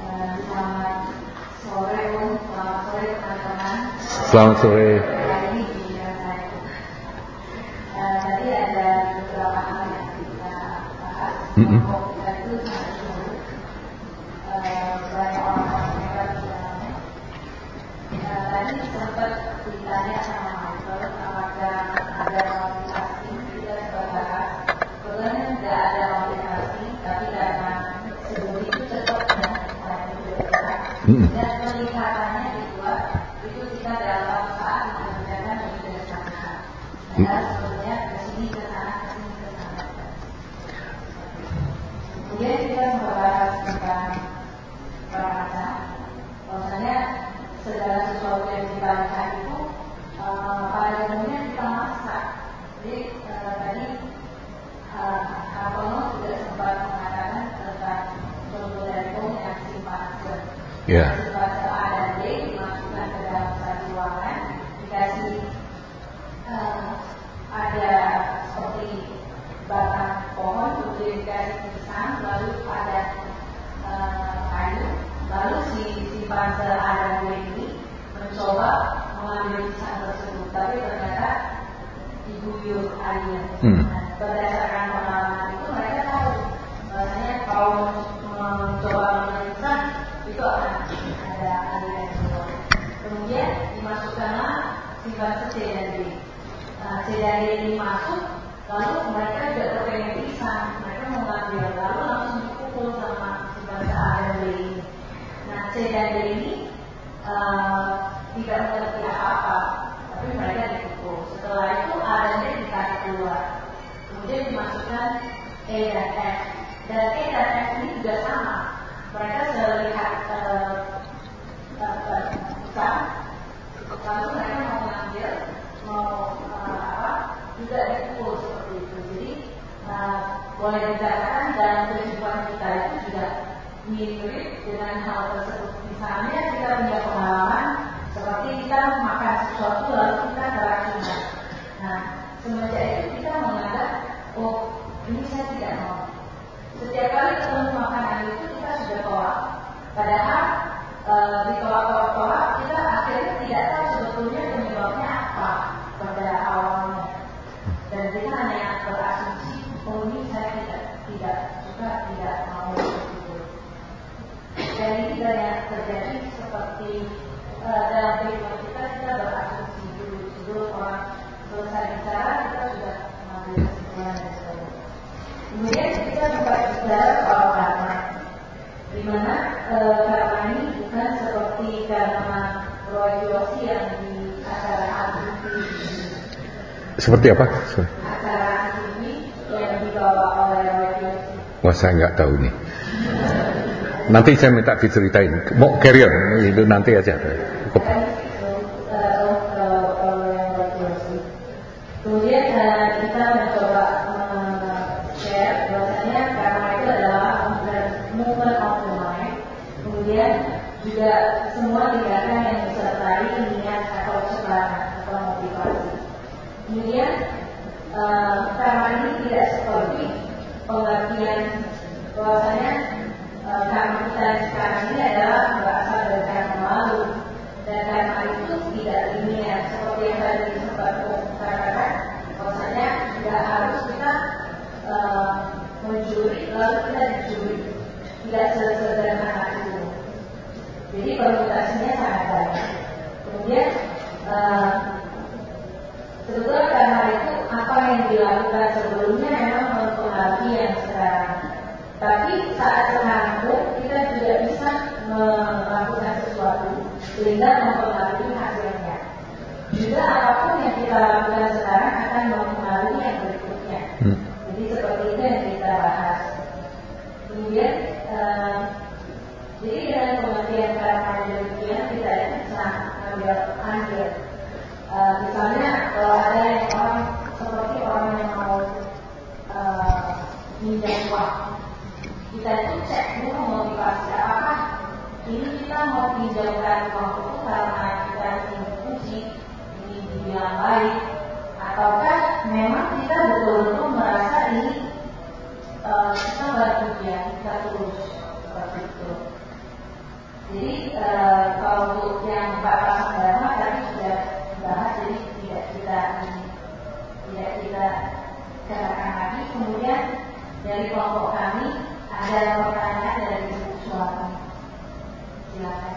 Selamat sore. Tadi ada beberapa hal yang kita bahas. Itu sangat seru. Banyak orang hebat di dalamnya. Tadi sempat ditanya sama Michael apakah ada multitasking. Kita sempat bahas. Sebenarnya tidak ada multitasking, tapi karena sebelum itu cepat dan dan peningkatannya itu kita dalam saat mengerjakan bersama. Sebenarnya ke sini ke sana, ke sini ke sana. Kemudian kita membahas tentang bahasa. Bahwasanya segala sesuatu yang kita lihat itu pada umumnya kita masak. Jadi tadi Apono juga sempat mengatakan tentang contoh dari yang simpanan. Simpanan A dan B dimasukkan ke dalam satu ruangan, dikasih ada seperti batang pohon, kemudian dikasih pisang, lalu ada kayu, lalu si simpanse A dan B ini mencoba mengambil pisang tersebut, tapi ternyata diguyur air. Berdasarkan pengalaman itu mereka tahu bahwasanya kalau mencoba mengambil pisang itu akan ada air yang keluar. Kemudian dimasukkanlah simpanse C dan D. C dan D ini masuk, lalu mereka juga terpengen pisang, mereka mengambil, lalu langsung dipukul sama simpanse A dan D ini. Nah, C dan D ini tidak mengerti apa-apa, tapi mereka dipukul. Setelah itu A dan D ditarik keluar, kemudian dimasukkan E dan F. Dan E dan F ini juga sama, mereka melihat pisang, lalu mereka mau mengambil, juga dipukul seperti itu. Jadi boleh dikatakan dalam kehidupan kita itu juga mirip dengan hal tersebut. Misalnya kita punya pengalaman seperti kita makan sesuatu lalu kita keracunan. Nah, semenjak itu kita menganggap, oh ini saya tidak mau. Setiap kali ketemu makanan itu kita sudah tolak. Padahal ditolak-tolak kita akhirnya tidak tahu sebetulnya penyebabnya apa pada awalnya. Dan kita hanya berasumsi, oh ini saya tidak suka, tidak mau begitu. Dan ini banyak terjadi seperti dalam kehidupan kita berasumsi dulu sebelum orang selesai bicara kita sudah mengambil kesimpulan dan sebagainya. Kemudian kita juga bicara soal karma, di mana karma ini bukan seperti karma Roy Kiyoshi yang di acara Azuki. Seperti apa? Acara Azuki yang dibawa oleh Roy Kiyoshi. Wah, saya nggak tahu ini. Nanti saya minta diceritain. Mau carry on itu nanti aja. Cukup. Kemudian kita mencoba share bahwasanya karma itu adalah movement of the mind. Kemudian juga semua tindakan yang disertai niat atau kesadaran atau motivasi. Kemudian karma ini tidak seperti pengertian bahwasanya karma kita sekarang ini adalah berasal dari karma lalu, dan karma itu tidak linear seperti yang tadi sempat katakan bahwasanya tidak harus kita mencuri lalu kita dicuri, tidak sesederhana itu. Jadi permutasinya sangat banyak. Kemudian sebetulnya karma itu apa yang dilakukan sebelumnya memang mempengaruhi yang sekarang. Tapi saat sekarang pun kita juga bisa melakukan sesuatu sehingga mempengaruhi hasilnya. Juga apapun yang kita lakukan sekarang akan mempengaruhi yang berikutnya. Jadi seperti itu yang kita bahas. Kemudian jadi dengan pengertian karma yang demikian kita bisa ambil misalnya kalau ada yang orang seperti orang yang mau minjam uang, kita itu cek dulu motivasi apakah ini kita mau pinjamkan uang itu karena kita ingin uji, ingin dibilang baik, ataukah memang kita betul-betul merasa ini kita bantu dia, kita tulus seperti itu. dari kelompok kami ada pertanyaan dari Ibu Suami. Silakan.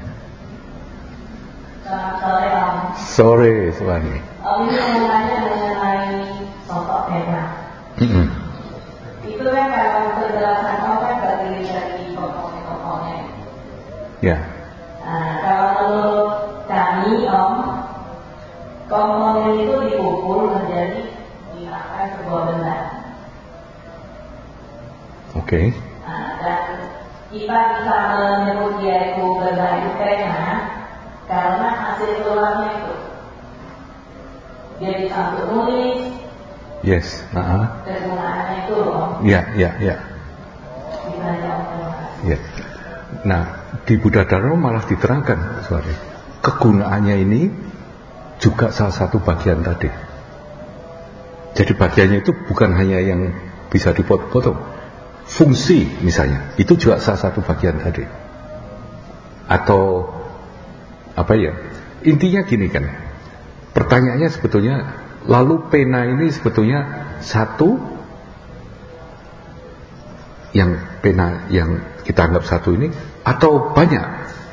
Selamat sore Om. Sore Suami. Om ini mau tanya mengenai sosok pena. Itu kan kalau penjelasan Om kan terdiri dari komponen-komponen. Ya. Nah, kalau menurut kami Om, komponen itu dikumpul menjadi dinamakan sebuah benda. Oke. Nah, dan kita bisa menyebut dia itu benda itu pena karena hasil keluarnya itu dia bisa untuk nulis. Yes. Kegunaannya itu Om. Ya. Bisa jawab. Ya. Nah, di Buddha Dharma malah diterangkan, sorry, kegunaannya ini juga salah satu bagian tadi. Jadi bagiannya itu bukan hanya yang bisa dipotong, fungsi misalnya, itu juga salah satu bagian tadi. Atau apa ya? Intinya gini kan, pertanyaannya sebetulnya, lalu pena ini sebetulnya satu, yang pena yang kita anggap satu ini, atau banyak?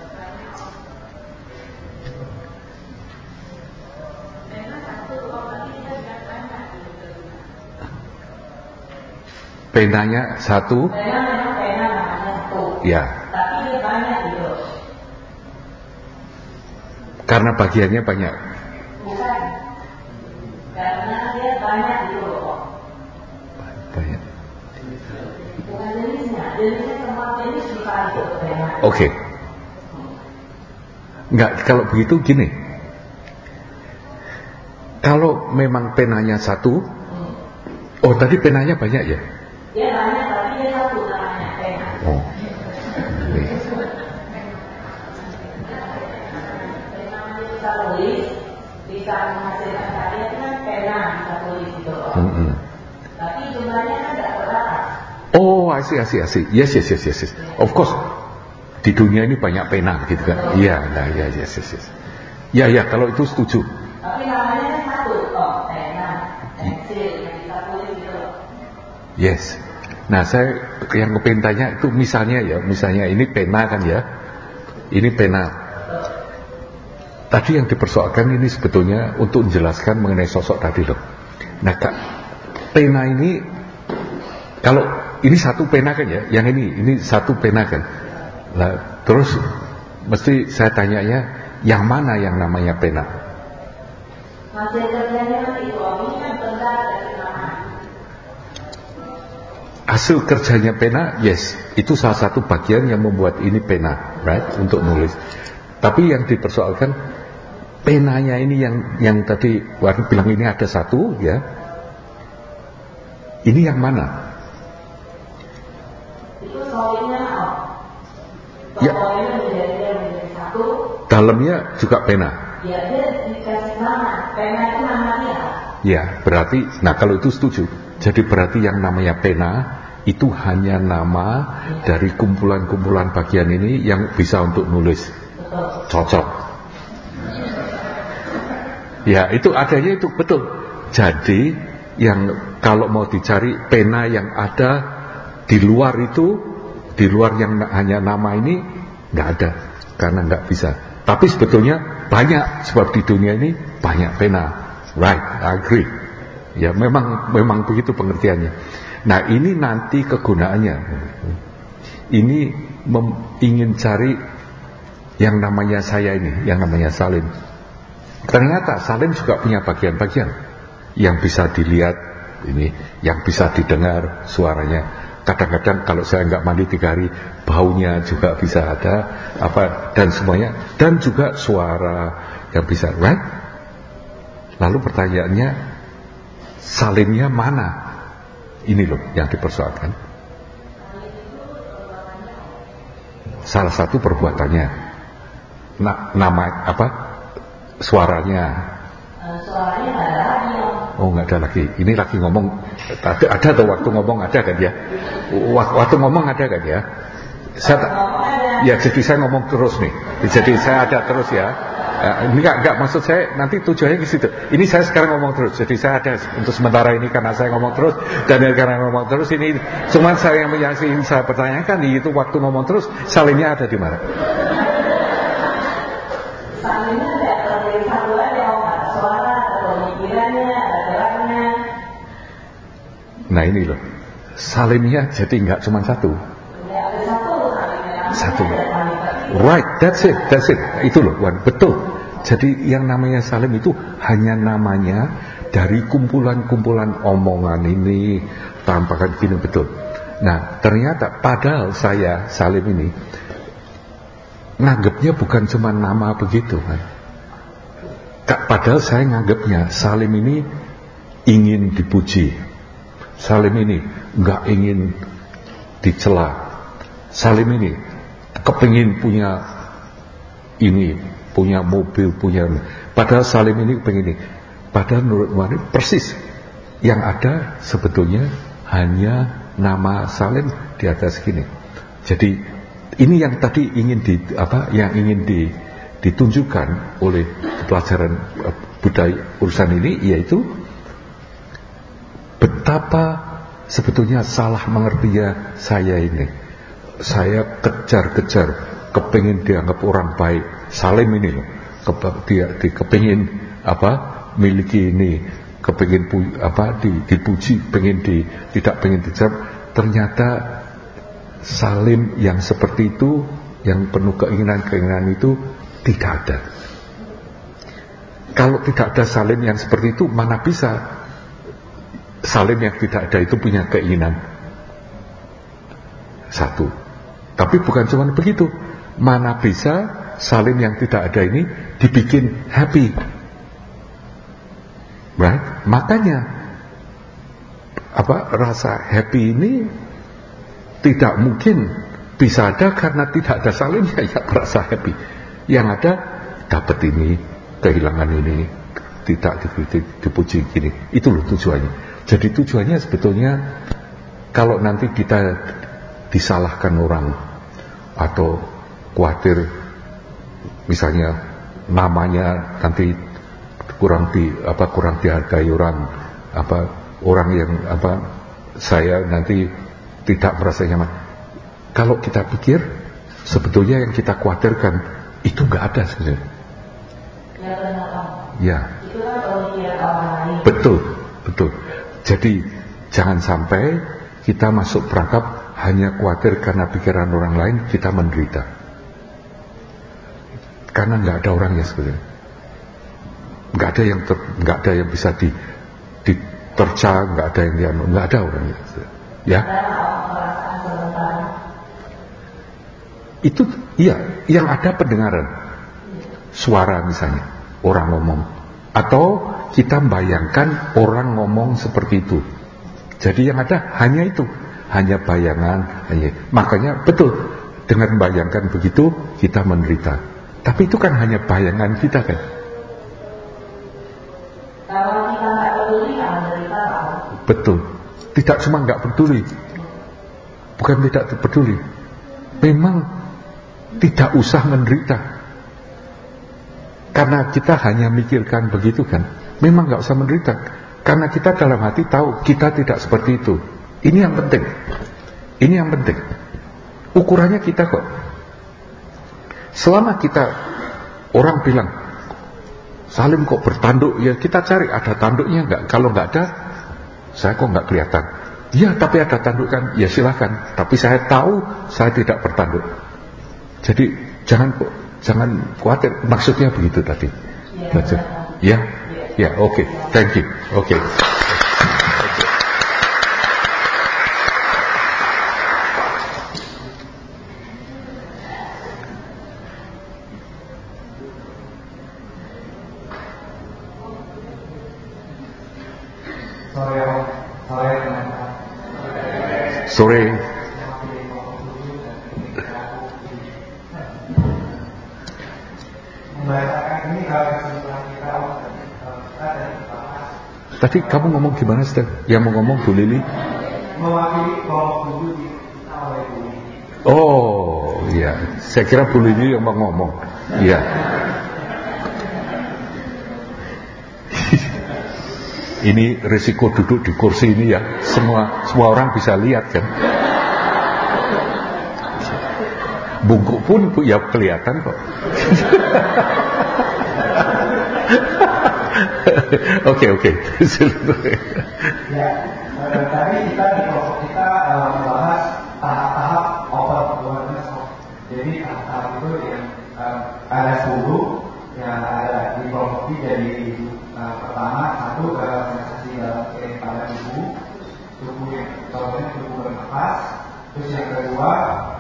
Penanya satu. Pena namanya satu. Ya. Tapi dia banyak gitu. Karena bagiannya banyak. Bukan. Karena dia banyak gitu loh. Banyak. Bukan jenisnya. Jenisnya semua jenis bisa itu pena. Oke. Enggak, kalau begitu gini. Kalau memang penanya satu, oh tadi penanya banyak ya? Dia banyak tapi dia satu namanya pena. Oh. Namanya bisa tulis, bisa menghasilkan karya kan pena bisa tulis itu. Tapi jumlahnya kan tidak terbatas. Oh, I see. Yes. Of course. Di dunia ini banyak pena gitu kan. Iya, yes. Ya, kalau itu setuju. Tapi namanya kan satu, pena, pensil yang bisa tulis gitu. Yes. Nah, saya yang kepengen tanya itu misalnya ini pena kan ya. Ini pena. Tadi yang dipersoalkan ini sebetulnya untuk menjelaskan mengenai sosok tadi loh. Nah, pena ini, kalau ini satu pena kan ya, yang ini satu pena kan. Nah, terus mesti saya tanyanya, yang mana yang namanya pena? Hasil kerjanya itu, ini kan benda dari nama. Hasil kerjanya pena, yes, itu salah satu bagian yang membuat ini pena, right, untuk nulis. Tapi yang dipersoalkan, penanya ini yang tadi Warni bilang ini ada satu, ya. Ini yang mana? Itu solidnya, Ya. solidnya menjadi satu. Dalamnya juga pena. Ya, dia dikasih nama. Pena itu nama dia. Ya, berarti, nah kalau itu setuju. Jadi berarti yang namanya pena itu hanya nama dari kumpulan-kumpulan bagian ini yang bisa untuk nulis. Betul. Cocok. Ya, itu adanya itu betul. Jadi yang kalau mau dicari pena yang ada di luar itu, di luar yang hanya nama ini nggak ada, karena nggak bisa. Tapi sebetulnya banyak, sebab di dunia ini banyak pena. Right, I agree. Ya, memang begitu pengertiannya. Nah, ini nanti kegunaannya. Ini ingin cari yang namanya saya ini, yang namanya Salim. Ternyata Salim juga punya bagian-bagian yang bisa dilihat ini, yang bisa didengar suaranya. Kadang-kadang kalau saya nggak mandi 3 hari, baunya juga bisa ada, dan semuanya, dan juga suara yang bisa, right? Lalu pertanyaannya, Salimnya mana? Ini loh yang dipersoalkan. Salah satu perbuatannya. Nama apa? Suaranya. Suaranya nggak ada lagi. Oh, nggak ada lagi. Ini lagi ngomong. Ada atau waktu ngomong ada kan ya? Waktu ngomong ada kan ya? Ya, jadi saya ngomong terus nih. Jadi saya ada terus ya. Ini enggak maksud saya nanti tujuannya ke situ. Ini saya sekarang ngomong terus. Jadi saya ada untuk sementara ini karena saya ngomong terus dan karena ngomong terus ini cuman saya yang ingin saya pertanyakan itu waktu ngomong terus salimnya ada di mana? Salimnya ada dari satu aja, ada suara, ada pemikirannya, ada geraknya. Nah ini loh. Salimnya jadi enggak cuma satu. Ya, ada satu. Right, that's it. Itu loh, Wan, betul. Jadi yang namanya salim itu hanya namanya dari kumpulan-kumpulan omongan ini, tampakan gini, betul. Nah, ternyata padahal saya salim ini nganggapnya bukan cuma nama begitu kan. Padahal saya nganggapnya salim ini ingin dipuji. Salim ini nggak ingin dicela. Salim ini kepengin punya ini, punya mobil, punya. Padahal salim ini kepengin ini. Padahal menurut Wani persis yang ada sebetulnya hanya nama salim di atas gini. Jadi ini yang tadi ingin ditunjukkan oleh pelajaran budaya urusan ini, yaitu betapa sebetulnya salah mengertinya saya ini. Saya kejar-kejar kepingin dianggap orang baik. Salim ini loh, kepingin miliki ini, kepingin dipuji, tidak pengen dicap. Ternyata salim yang seperti itu, yang penuh keinginan itu tidak ada. Kalau tidak ada salim yang seperti itu, mana bisa salim yang tidak ada itu punya keinginan. Satu. Tapi bukan cuma begitu. Mana bisa salim yang tidak ada ini dibikin happy. Right? Makanya rasa happy ini tidak mungkin bisa ada karena tidak ada salimnya ya merasa happy. Yang ada dapat ini, kehilangan ini, tidak dipuji gini. Itu loh tujuannya. Jadi tujuannya sebetulnya kalau nanti kita disalahkan orang atau khawatir misalnya namanya nanti kurang dihargai orang yang saya nanti tidak merasa nyaman. Kalau kita pikir sebetulnya yang kita khawatirkan itu nggak ada sebenarnya. Ya. Itu kan pemikiran orang lain. Betul. Jadi jangan sampai kita masuk perangkap hanya khawatir karena pikiran orang lain kita menderita. Karena nggak ada orangnya sebenarnya. Nggak ada yang bisa diterca, nggak ada yang nggak ada orangnya. Ya. Itu iya, yang ada pendengaran. Suara misalnya, orang ngomong. Atau kita bayangkan orang ngomong seperti itu. Jadi yang ada hanya itu, hanya bayangan, makanya betul dengan bayangkan begitu kita menderita. Tapi itu kan hanya bayangan kita kan. Kalau kita nggak peduli kan menderita. Betul. Tidak cuma nggak peduli, bukan tidak peduli. Memang tidak usah menderita. Karena kita hanya mikirkan begitu kan. Memang gak usah menderita. Karena kita dalam hati tahu kita tidak seperti itu. Ini yang penting. Ini yang penting. Ukurannya kita kok. Selama kita, orang bilang salim kok bertanduk, ya kita cari ada tanduknya enggak. Kalau enggak ada, saya kok enggak kelihatan. Ya tapi ada tanduk kan, ya silakan. Tapi saya tahu saya tidak bertanduk. Jadi jangan khawatir, maksudnya begitu tadi. Ya, oke, thank you. Oke. Sore. Tadi kamu ngomong gimana, Steph? Yang mau ngomong Bu Lili? Mewakili kelompok tujuh diminta oleh Bu Lili. Oh, iya. Saya kira Bu Lili yang mau ngomong. Iya. Ini risiko duduk di kursi ini ya, semua orang bisa lihat kan. Bungkuk pun ya kelihatan kok. Oke. Ya, tadi kita di kelompok kita membahas tahap-tahap open awareness. Jadi tahap-tahap itu yang ada 10 yang ada di kelompok ini. Jadi pertama, satu sensasi dalam pada tubuh yang contohnya tubuh bernafas. Terus yang kedua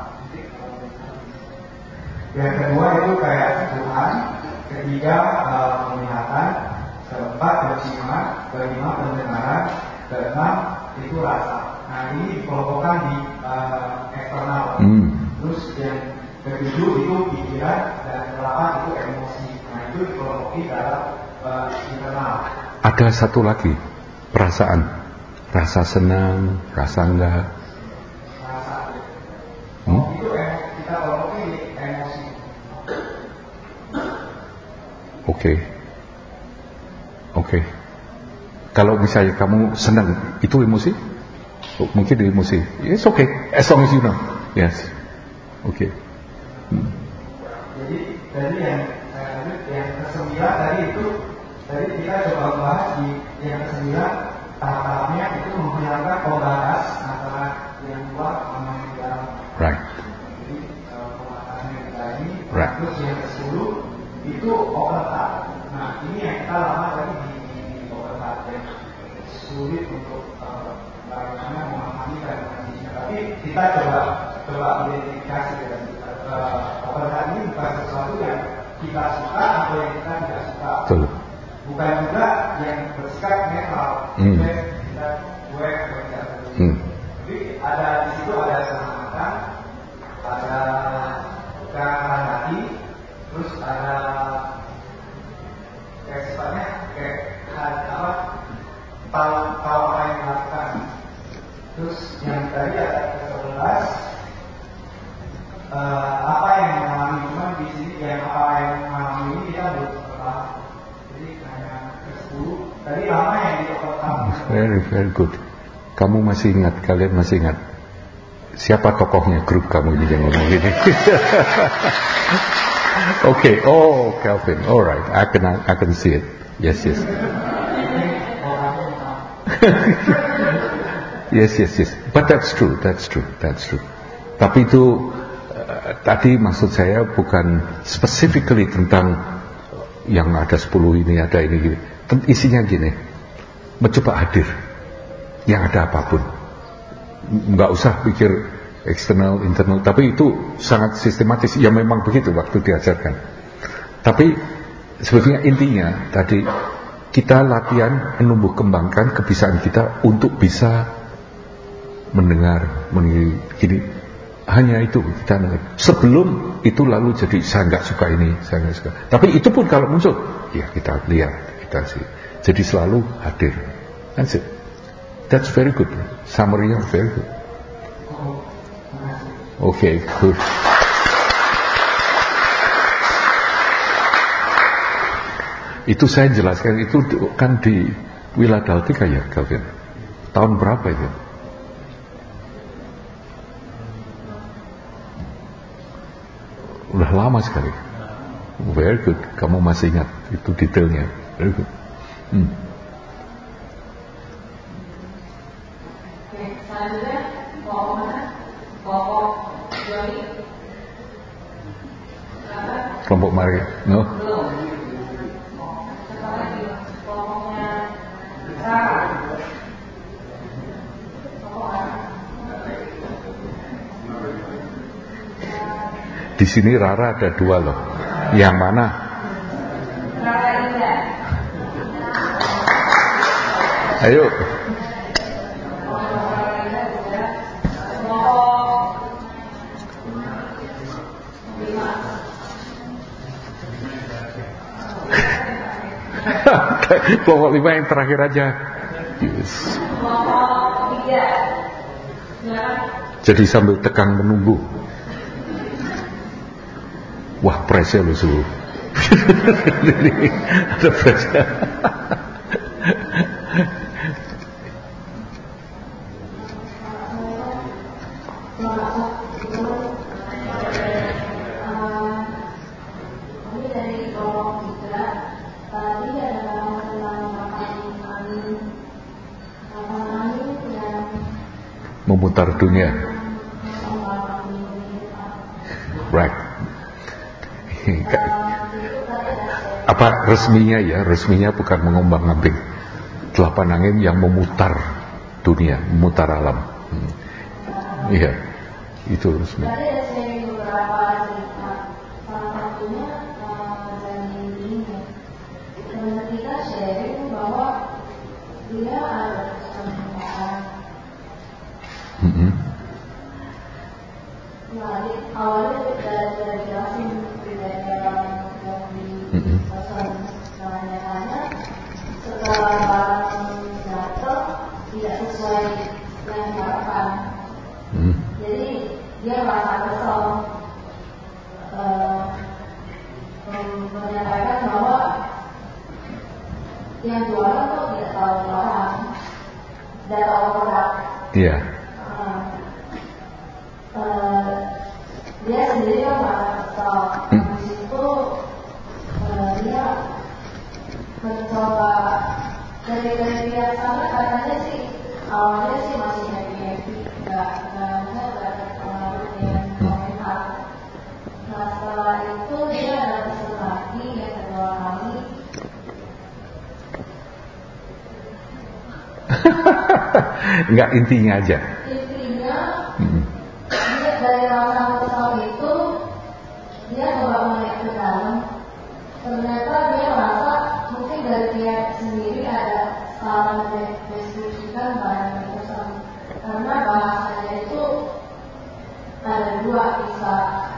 itu kayak sentuhan. Ketiga penglihatan. Keempat penciuman. Kelima pendengaran. Keenam itu rasa. Nah ini dikelompokkan di eksternal. Terus yang ketujuh itu pikiran dan ke-8 itu emosi. Nah itu dikelompoki dalam internal. Ada satu lagi, perasaan. Rasa senang, rasa enggak. Itu kita kelompoki di emosi. Oke. Kalau misalnya kamu senang, itu emosi? Mungkin emosi. It's okay, as long as you know. Yes. Oke. Jadi yang ke-9 tadi itu kita coba bahas di yang ke-9 tahap-tahapnya itu menghilangkan pembatas antara yang luar sama yang dalam. Right. Jadi pembatasannya kita ini. Right. Terus yang ke-10 itu open heart. Nah ini yang kita lama tadi di open heart yang sulit untuk bagaimana memahami dan mengertinya. Tapi kita coba identifikasi dari open heart ini bukan sesuatu yang kita suka atau yang kita tidak suka. Betul. Bukan juga yang bersikap netral. Kita gue tidak. Jadi ada di situ ada keselamatan, ada keangkaran hati, terus ada kayak sifatnya kayak tahu apa yang dilakukan. Terus yang tadi ada ke-11 apa yang mengalami, cuman di sini yang apa yang mengalami ini kita belum pernah. Jadi hanya ke-10 tadi lama yang di Very good. Kamu masih ingat, kalian masih ingat siapa tokohnya grup kamu ini yang ngomong gini? Okay. Oh, Calvin. All right. I can see it. Yes. Yes. But that's true. Tapi itu tadi maksud saya bukan specifically tentang yang ada 10 ini, ada ini gini. Isinya gini. Mencoba hadir. Yang ada apapun. Enggak usah pikir eksternal, internal, tapi itu sangat sistematis. Ya memang begitu waktu diajarkan. Tapi sebetulnya intinya tadi kita latihan menumbuh kembangkan kebiasaan kita untuk bisa mendengar, gini. Hanya itu kita dengar. Sebelum itu lalu jadi saya nggak suka ini, saya nggak suka. Tapi itu pun kalau muncul, ya kita lihat, kita sih. Jadi selalu hadir. That's it. That's very good. Summary yang very good. Okay, good. Itu saya jelaskan, itu kan di Philadelphia ya, Calvin. Tahun berapa itu? Udah lama sekali. Very good. Kamu masih ingat itu detailnya. Very good. Selanjutnya kelompok mana? Kelompok Joli. Kelompok Maria. No? Belum. Satu lagi kelompoknya Sarah. Di sini Rara ada 2 loh. Yang mana? Rara Indah. Ayo. Kelompok 5 yang terakhir aja. Yes. Kelompok 3. Jadi sambil tekan menunggu. Wah, presnya lu suruh. Ada presnya. Memutar dunia. Right. Apa resminya ya? Resminya bukan mengombang-ambing. Delapan angin yang memutar dunia, memutar alam. Iya, itu resmi. Kita sharing bahwa dia ada kesamaan. Nah, awalnya dari jelasin kriteria yang dipesan namanya, setelah barang datang tidak sesuai yang diharapkan. Jadi dia merasa kesal, menyampaikan bahwa yang jualan tuh tidak tahu orang dan tahu produk. Iya. Dia sendiri kan merasa kesal. Di situ dia mencoba dari lihat sana, katanya sih awalnya sih masih happy, nggak ada pengaruh yang komentar. Nah setelah itu dia ada pesan lagi yang kedua kali. Enggak, intinya aja. Intinya dia dari rasa kesal itu dia coba naik ke dalam. Ternyata dia merasa mungkin dari dia sendiri ada salah mendeskripsikan barang yang pesan, karena bahasanya itu ada dua, bisa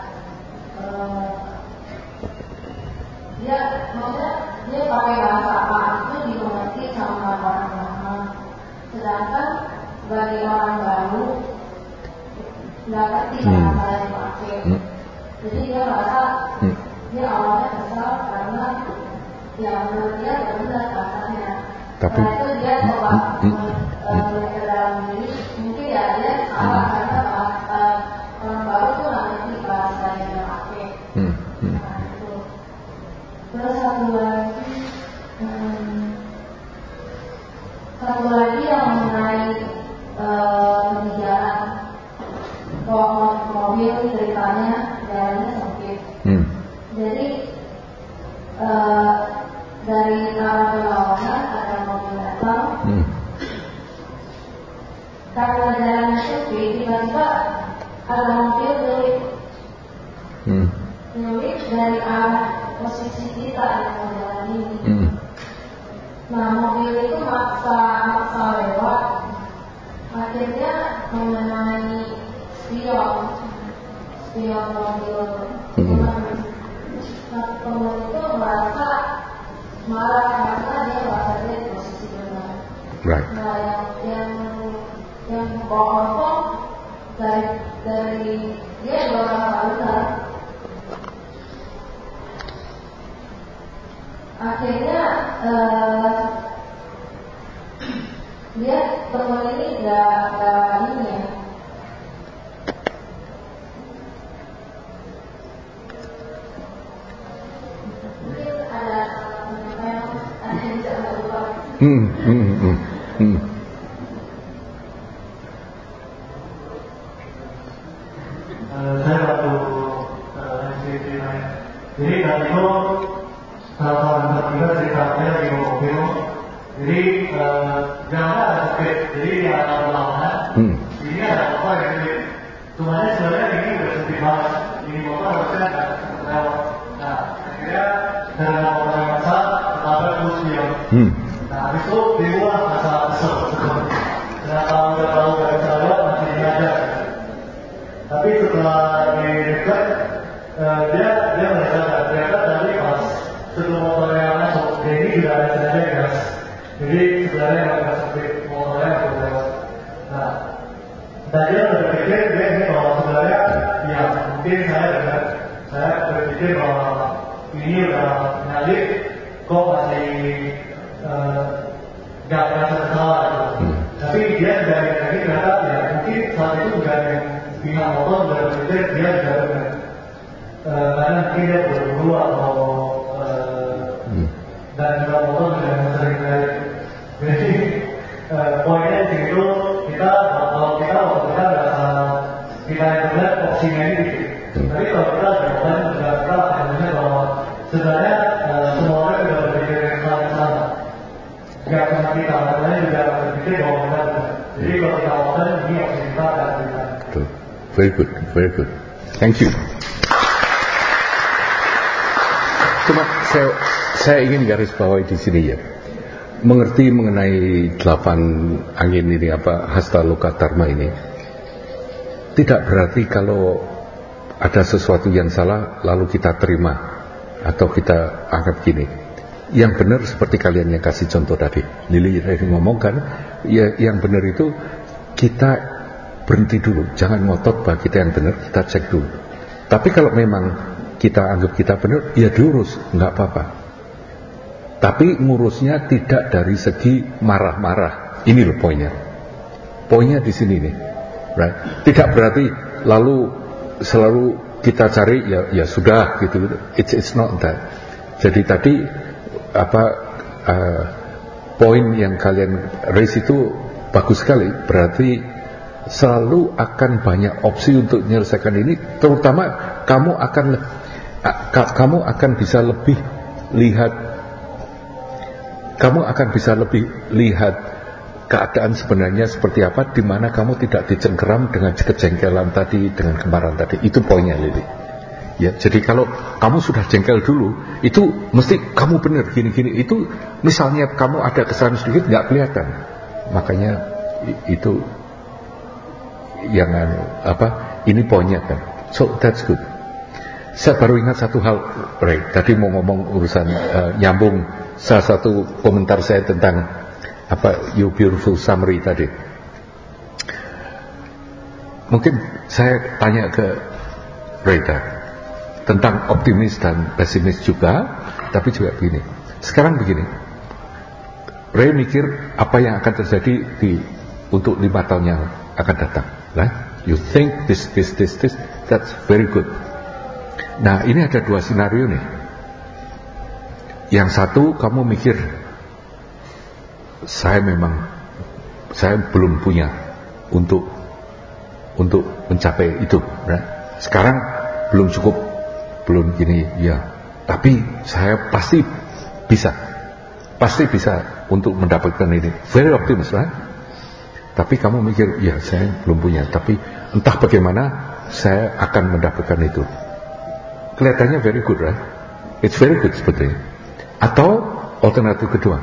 dia maksudnya dia pakai bahasa apa itu dimengerti sama orang lama, sedangkan bagi orang baru nggak ngerti bahasa yang dipakai. Jadi dia merasa dia awalnya kesal karena ya menurut dia benar bahasanya. Setelah itu dia coba melihat ke dalam diri, mungkin ya dia salah karena orang baru tuh nggak ngerti bahasa yang dia pakai. Nah itu. Terus satu lagi yang mengenai di jalan, mobil ceritanya jalannya sempit. Jadi dari arah berlawanan ada mobil datang. Karena jalannya sempit, tiba-tiba ada mobil nyelip dari arah posisi kita yang mau jalan ini. Nah mobil itu maksa lewat, akhirnya mengenai spion mobil. Nah pengemudi itu merasa marah karena dia merasa dia di posisi benar. Nah yang bohong dari dia juga merasa benar. Akhirnya dia pengemudi ini nggak ini ya. Mungkin ada yang bisa lupa. Saya waktu jadi tadi itu salah satu juga ceritanya di mobil. Jadi jangan ada sempit, jadi ada perlawanan. Ini ada apa ya? Semuanya sebenarnya ini udah sempit banget. Ini motor harusnya nggak lewat. Nah akhirnya karena motor yang besar, tertabrak terus dia. Nah habis itu timbul masalah kesel. Karena kalau udah tahu nggak bisa lewat masih diajar. Tapi setelah di-reflect, dia merasakan ternyata tadi pas sebelum motornya masuk, dia ini sudah ada sengaja gas. Jadi sebenarnya agak sempit motornya untuk lewat. Nah, dan dia berpikir dia ini bahwa sebenarnya ya mungkin saya berpikir bahwa ini udah nyalip, kok masih nggak merasa bersalah gitu. Tapi dia sudah lagi ternyata ya mungkin saat itu juga yang pihak motor sudah berpikir dia sudah benar. Karena mungkin dia buru-buru atau dan juga motor sudah sering kali. Jadi poinnya di situ kita kalau kita merasa kita yang benar opsinya ini dikit. Tapi kalau kita jawaban juga kita akhirnya bahwa sebenarnya semua orang sudah berpikir yang sama. Gak cuma kita, karena juga berpikir bahwa kita benar. Jadi kalau kita open, ini opsi kita akan benar. Very good, very good. Thank you. Cuma saya ingin garis bawahi di sini ya. Mengerti mengenai 8 angin ini hasta loka dharma ini, tidak berarti kalau ada sesuatu yang salah lalu kita terima atau kita anggap gini. Yang benar seperti kalian yang kasih contoh tadi, Lili ngomong kan, ya, yang benar itu kita berhenti dulu, jangan ngotot bahwa kita yang benar, kita cek dulu. Tapi kalau memang kita anggap kita benar, ya diurus, nggak apa-apa. Tapi ngurusnya tidak dari segi marah-marah. Ini loh poinnya. Poinnya di sini nih. Right? Tidak berarti lalu selalu kita cari ya sudah gitu. It's not that. Jadi tadi poin yang kalian raise itu bagus sekali. Berarti selalu akan banyak opsi untuk menyelesaikan ini. Terutama kamu akan bisa lebih lihat. Kamu akan bisa lebih lihat keadaan sebenarnya seperti apa, di mana kamu tidak dicengkeram dengan kejengkelan tadi, dengan kemarahan tadi. Itu poinnya, Lili. Ya, jadi kalau kamu sudah jengkel dulu, itu mesti kamu benar gini-gini. Itu misalnya kamu ada kesalahan sedikit nggak kelihatan. Makanya itu yang ini poinnya kan. So that's good. Saya baru ingat satu hal, Ray. Tadi mau ngomong urusan nyambung salah satu komentar saya tentang your beautiful summary tadi. Mungkin saya tanya ke Reda tentang optimis dan pesimis juga, tapi juga begini. Sekarang begini, Ray mikir apa yang akan terjadi untuk 5 tahun yang akan datang. Right? You think this, that's very good. Nah, ini ada 2 skenario nih. Yang satu, kamu mikir saya belum punya untuk mencapai itu. Right? Sekarang belum cukup, belum gini ya. Tapi saya pasti bisa untuk mendapatkan ini. Very optimis, right? Tapi kamu mikir, ya saya belum punya. Tapi entah bagaimana saya akan mendapatkan itu. Kelihatannya very good, right? It's very good sebetulnya. Atau alternatif kedua,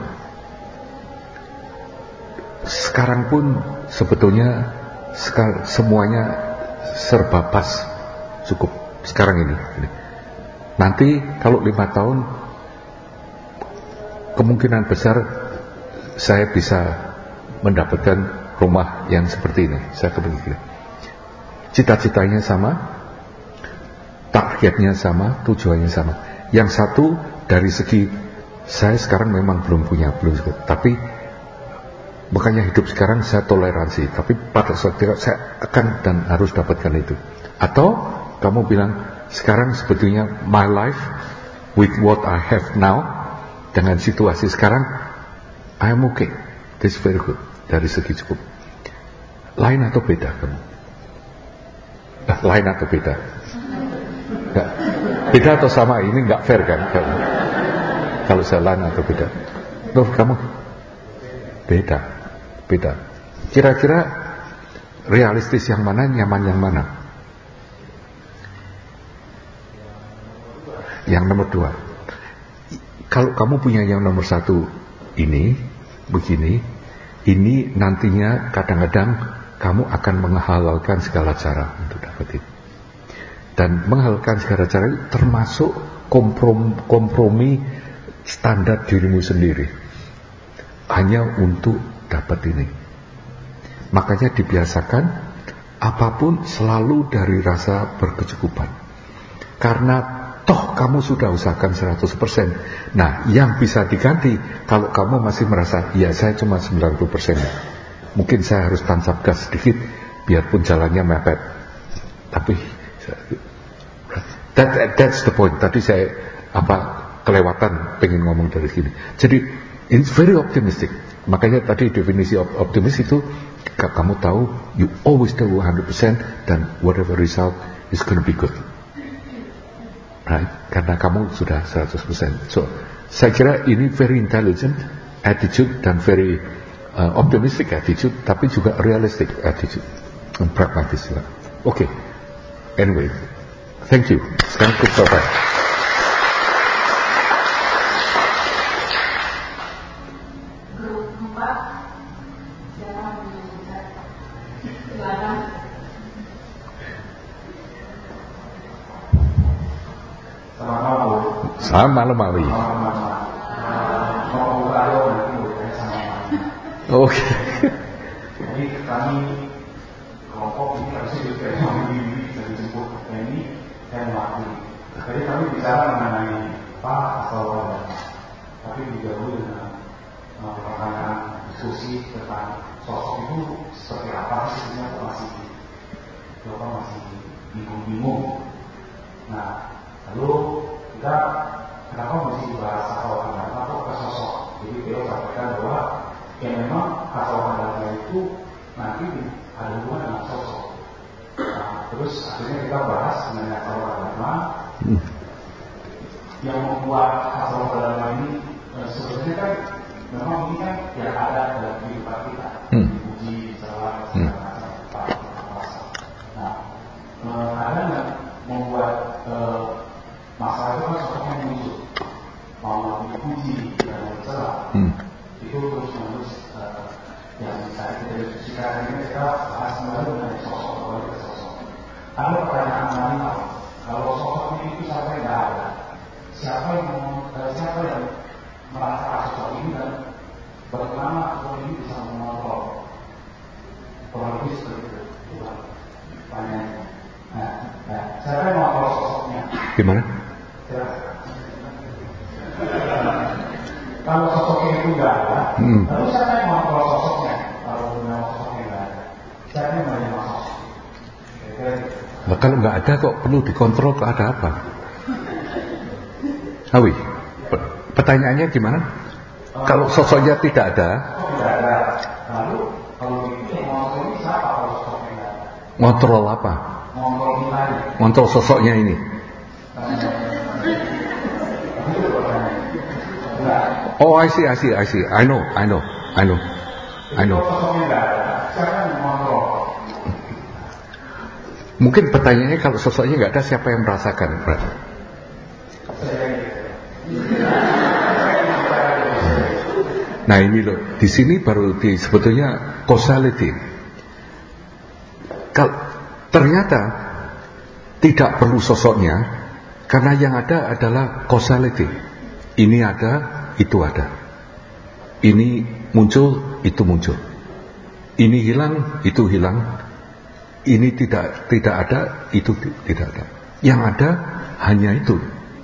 sekarang pun sebetulnya semuanya serba pas, cukup sekarang ini. Nanti kalau 5 tahun, kemungkinan besar saya bisa mendapatkan rumah yang seperti ini. Saya kepikir cita-citanya sama, targetnya sama, tujuannya sama. Yang satu dari segi saya sekarang memang belum cukup, tapi makanya hidup sekarang saya toleransi, tapi pada suatu saat saya akan dan harus dapatkan itu. Atau kamu bilang sekarang sebetulnya my life with what I have now, dengan situasi sekarang I am okay, this is very good, dari segi cukup. Lain atau beda kamu? Lain atau beda? Nggak. Beda atau sama? Ini nggak fair kan? Kalau saya lain atau beda? Nur, kamu? Beda. Kira-kira realistis yang mana, nyaman yang mana? Yang nomor 2. Kalau kamu punya yang nomor 1 ini, begini, ini nantinya kadang-kadang kamu akan menghalalkan segala cara untuk dapat itu. Dan menghalalkan segala cara itu termasuk kompromi standar dirimu sendiri hanya untuk dapat ini. Makanya dibiasakan apapun selalu dari rasa berkecukupan. Karena Toh kamu sudah usahakan 100%. Nah, yang bisa diganti kalau kamu masih merasa, ya saya cuma 90%. Mungkin saya harus tancap gas sedikit, biarpun jalannya mepet. Tapi that's the point. Tadi saya kelewatan pengen ngomong dari sini. Jadi it's very optimistic. Makanya tadi definisi optimis itu kamu tahu, you always do 100% dan whatever result is going to be good. Right? Karena kamu sudah 100%. So, saya kira ini very intelligent attitude dan very optimistic attitude, tapi juga realistic attitude dan pragmatis juga. Okay. Anyway, thank you. Sekarang kita coba. Selamat malam, Mawi. Oke. Jadi kami kelompok ini harusnya juga memilih dari jemput ini yang mewakili. Jadi kami bicara mengenai asal usul, tapi dijawab dengan pertanyaan diskusi tentang sosok itu seperti apa sih sebenarnya masih bingung. Nah, lalu kita kenapa mesti bahas asal agama atau ke sosok? Jadi beliau sampaikan bahwa ya memang asal agama itu nanti ada hubungan dengan sosok. Nah, terus akhirnya kita bahas mengenai asal agama yang membuat asal agama ini sebenarnya kan memang ini kan yang ada dalam kehidupan kita, dipuji, salah, Nah, ada nggak membuat masalah itu kan sosoknya muncul, mau dipuji dan salah, itu terus-menerus yang bisa kita diskusikan. Ini kita bahas kembali mengenai sosok. Ada pertanyaan lain, kalau sosoknya itu siapa yang tidak ada, siapa yang merasa sosok ini dan bagaimana sosok ini bisa mengontrol, kurang lebih seperti itu. Pertanyaannya. Nah, siapa yang mengontrol sosoknya? Gimana? Kalau sosoknya itu nggak ada, lalu siapa yang mengontrol sosoknya? Kalau memang sosoknya nggak ada, siapa yang mengontrol sosok? Nah, kalau nggak ada kok perlu dikontrol, ke ada apa? Hawi, pertanyaannya gimana? Kalau sosoknya tidak ada, lalu kalau itu yang mengontrol ini siapa kalau sosoknya nggak ada? ngontrol apa? Mengontrol kitanya. Ngontrol sosoknya ini. Oh, I see. I know. Mungkin pertanyaannya kalau sosoknya nggak ada, siapa yang merasakan? Nah ini loh, di sini baru sebetulnya causality. Ternyata tidak perlu sosoknya, karena yang ada adalah causality. Ini ada, itu ada. Ini muncul, itu muncul. Ini hilang, itu hilang. Ini tidak ada, itu tidak ada. Yang ada hanya itu.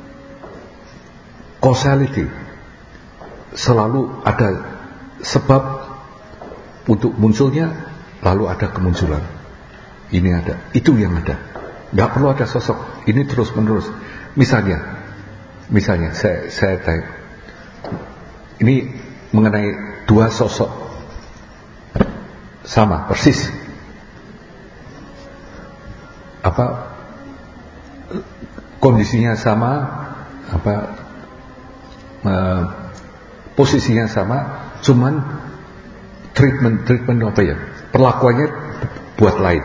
Causality. Selalu ada sebab untuk munculnya, lalu ada kemunculan. Ini ada, itu yang ada. Nggak perlu ada sosok. Ini terus menerus. Misalnya saya tanya, ini mengenai dua sosok sama persis, kondisinya sama, posisinya sama, cuman treatment perlakuannya buat lain.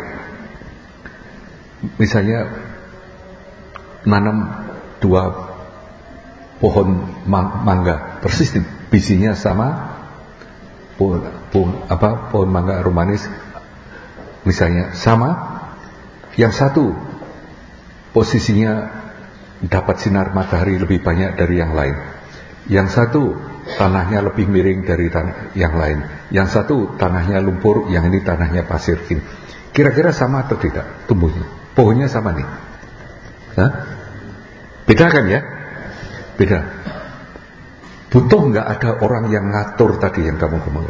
Misalnya nanam dua pohon mangga persis, bijinya sama, pohon mangga romanis misalnya sama, yang satu posisinya dapat sinar matahari lebih banyak dari yang lain, yang satu tanahnya lebih miring dari yang lain, yang satu tanahnya lumpur, yang ini tanahnya pasir. Kira-kira sama atau tidak tumbuhnya? Pohonnya sama nih. Hah? Beda kan ya? Beda. Butuh nggak ada orang yang ngatur tadi yang kamu ngomongin?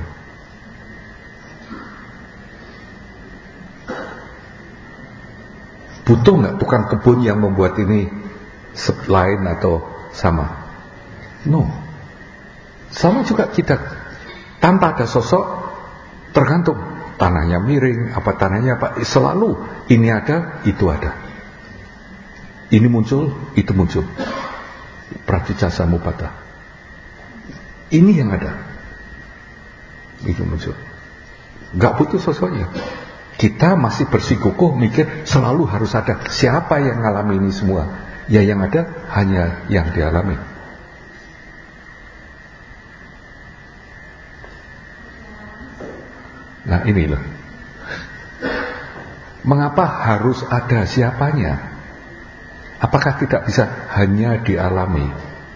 Butuh nggak tukang kebun yang membuat ini lain atau sama? No. Sama juga kita. Tanpa ada sosok, tergantung tanahnya miring, apa tanahnya apa. Selalu ini ada, itu ada. Ini muncul, itu muncul. Pratitya Samuppada. Ini yang ada. Itu muncul. Gak butuh sosoknya. Kita masih bersikukuh mikir selalu harus ada. Siapa yang ngalami ini semua? Ya yang ada hanya yang dialami. Nah ini loh. Mengapa harus ada siapanya? Apakah tidak bisa hanya dialami?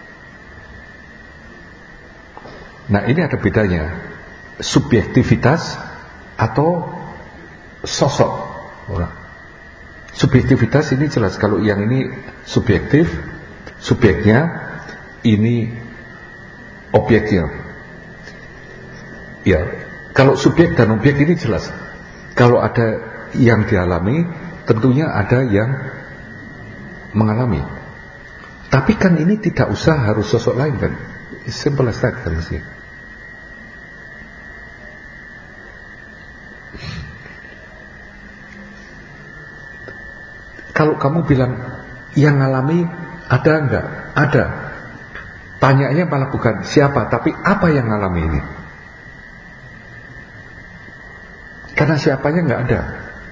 Nah ini ada bedanya, subjektivitas atau sosok orang. Subjektivitas ini jelas, kalau yang ini subjektif, subjeknya, ini objeknya. Ya, kalau subjek dan objek ini jelas. Kalau ada yang dialami, tentunya ada yang mengalami. Tapi kan ini tidak usah harus sosok lain kan. Simple as that kan mesti. Kalau kamu bilang yang ngalami ada enggak? Ada. Tanyanya malah bukan siapa, tapi apa yang ngalami ini. Karena siapanya enggak ada.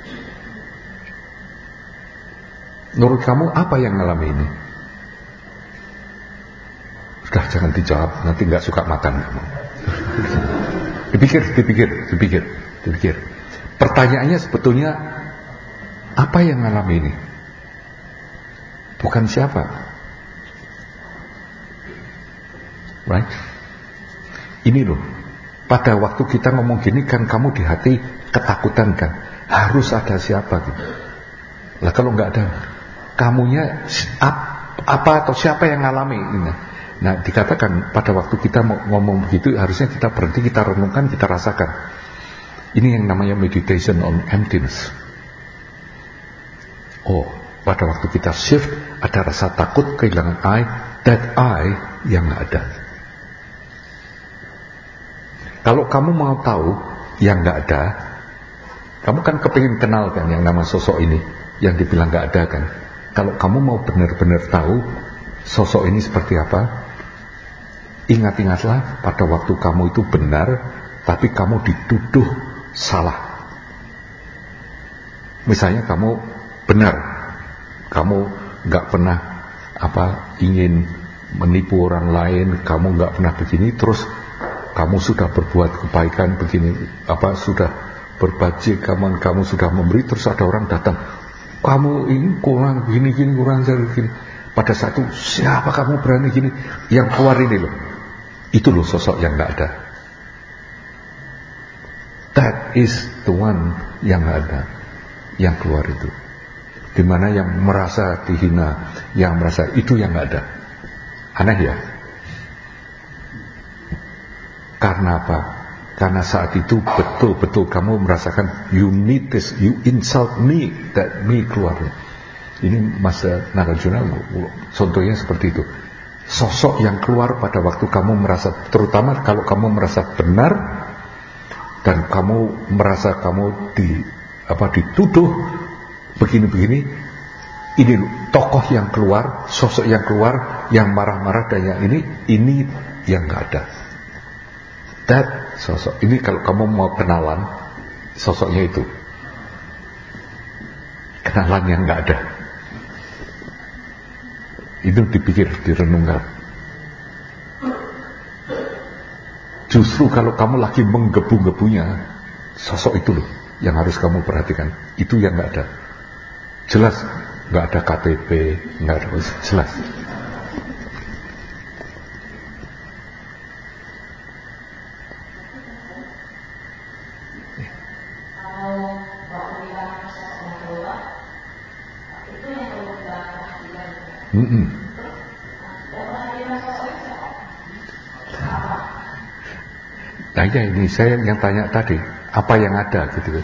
Menurut kamu apa yang ngalami ini? Sudah jangan dijawab, nanti enggak suka makan kamu. Dipikir. Pertanyaannya sebetulnya apa yang ngalami ini? Bukan siapa. Right? Ini loh. Pada waktu kita ngomong gini kan kamu di hati ketakutan kan. Harus ada siapa gitu. Lah kalau nggak ada, kamunya apa atau siapa yang ngalami ini? Nah dikatakan pada waktu kita ngomong begitu harusnya kita berhenti, kita renungkan, kita rasakan. Ini yang namanya meditation on emptiness. Oh, pada waktu kita shift ada rasa takut kehilangan I, that I yang nggak ada. Kalau kamu mau tahu yang nggak ada, kamu kan kepingin kenal kan yang nama sosok ini, yang dibilang nggak ada kan. Kalau kamu mau benar-benar tahu sosok ini seperti apa, ingat-ingatlah pada waktu kamu itu benar, tapi kamu dituduh salah. Misalnya kamu benar, kamu nggak pernah ingin menipu orang lain, kamu nggak pernah begini, terus kamu sudah berbuat kebaikan begini, sudah berbajik, kamu sudah memberi, terus ada orang datang, kamu ini kurang begini, kurang begini. Pada saat itu siapa kamu berani gini? Yang keluar ini loh, itu loh sosok yang nggak ada. That is the one yang nggak ada, yang keluar itu. Dimana yang merasa dihina, yang merasa itu yang nggak ada. Aneh ya? Karena apa? Karena saat itu betul-betul kamu merasakan you need this, you insult me, that me keluar. Ini masa Nagarjuna, contohnya seperti itu. Sosok yang keluar pada waktu kamu merasa, terutama kalau kamu merasa benar dan kamu merasa kamu dituduh begini-begini, ini tokoh yang keluar, sosok yang keluar, yang marah-marah dan yang ini yang nggak ada. That sosok ini kalau kamu mau kenalan sosoknya itu, kenalan yang nggak ada, itu dipikir, direnungkan. Justru kalau kamu lagi menggebu-gebunya, sosok itu loh yang harus kamu perhatikan. Itu yang nggak ada. Jelas nggak ada KTP, nggak ada, jelas. Nah ini saya yang tanya tadi, apa yang ada gitu kan.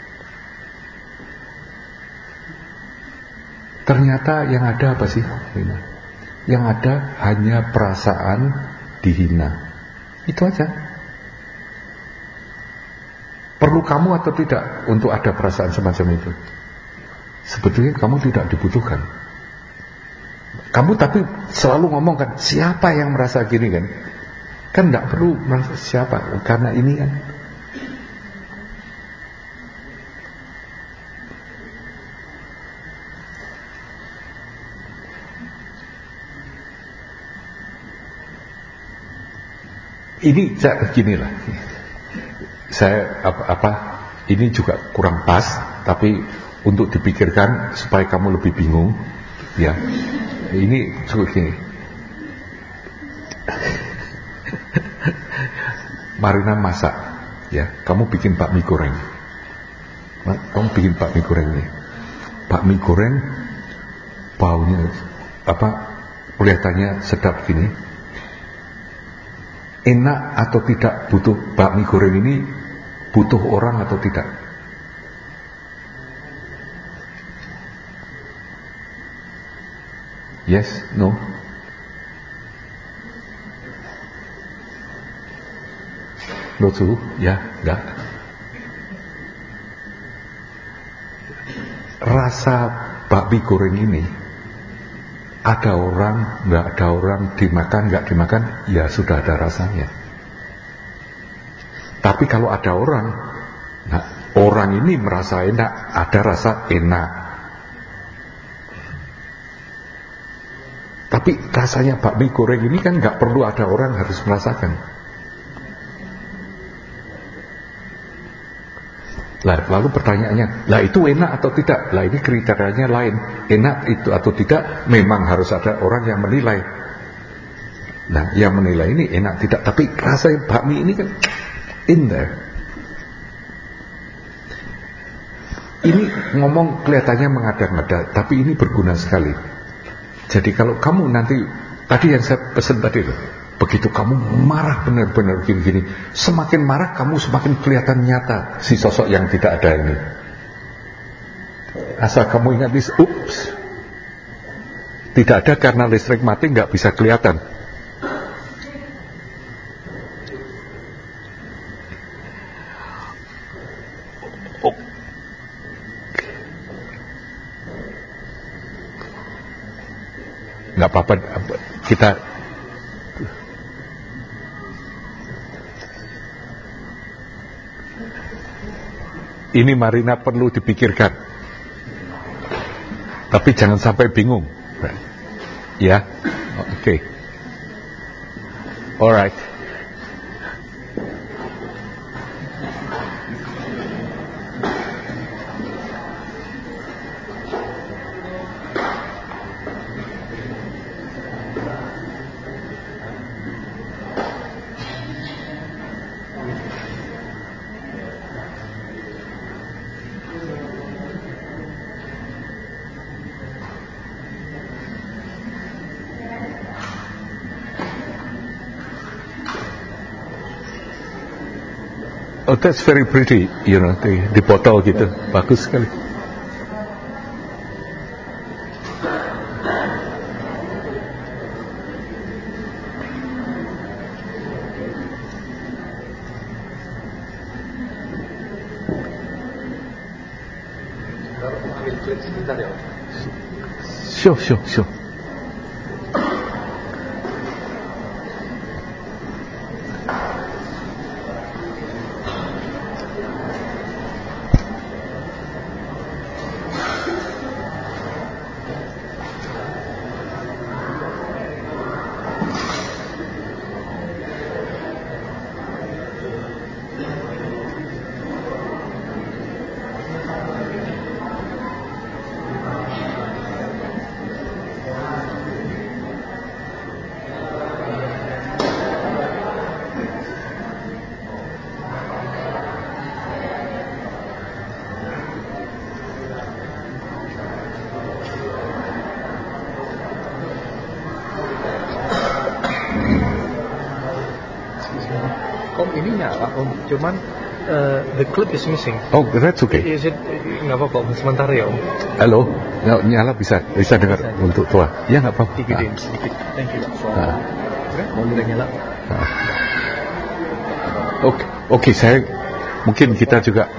Ternyata yang ada apa sih? Yang ada hanya perasaan dihina. Itu aja. Perlu kamu atau tidak untuk ada perasaan semacam itu? Sebetulnya kamu tidak dibutuhkan. Kamu tapi selalu ngomong kan, siapa yang merasa gini kan? Kan tidak perlu merasa siapa, karena ini kan. Ini beginilah. Saya ini juga kurang pas, tapi untuk dipikirkan supaya kamu lebih bingung, ya. Ini juga gini. Marina masak, ya. Kamu bikin bakmi goreng. Kamu bikin bakmi goreng nih. Bakmi goreng baunya kelihatannya sedap gini. Enak atau tidak butuh bakmi goreng ini, butuh orang atau tidak? Yes, no. No too, ya, enggak. Rasa bakmi goreng ini, ada orang, enggak ada orang, dimakan, enggak dimakan, ya sudah ada rasanya. Tapi kalau ada orang, nah, orang ini merasa enak, ada rasa enak. Tapi rasanya bakmi goreng ini kan enggak perlu ada orang harus merasakan. Lalu pertanyaannya, lah itu enak atau tidak? Lah ini kriterianya lain. Enak itu atau tidak memang harus ada orang yang menilai. Nah, yang menilai ini enak tidak, tapi rasa bakmi ini kan in there. Ini ngomong kelihatannya mengada-ngada, tapi ini berguna sekali. Jadi kalau kamu nanti, tadi yang saya pesan tadi loh, begitu kamu marah benar-benar gini-gini, semakin marah kamu semakin kelihatan nyata si sosok yang tidak ada ini. Asal kamu ingat this, ups, tidak ada karena listrik mati nggak bisa kelihatan. Nggak apa-apa, kita ini Marina perlu dipikirkan, tapi jangan sampai bingung, ya, oke. Alright. Oh, that's very pretty, you know, di botol gitu, bagus sekali. Sure. ini nyala Om, cuman the clip is missing. Oh, that's okay. Is it nggak apa-apa Om, sementara ya Om. Halo, nyala bisa dengar untuk tua. Ya nggak apa-apa. Digedein sedikit. Thank you. Udah nyala. Oke, saya mungkin kita juga.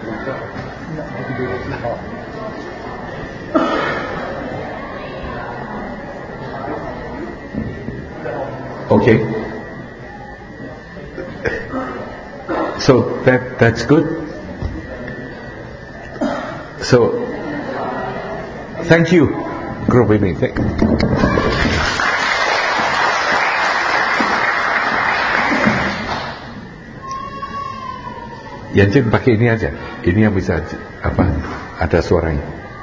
Okay. So that's good. So thank you, group ini. Yanjen pakai ini aja. Ini yang bisa ada suaranya.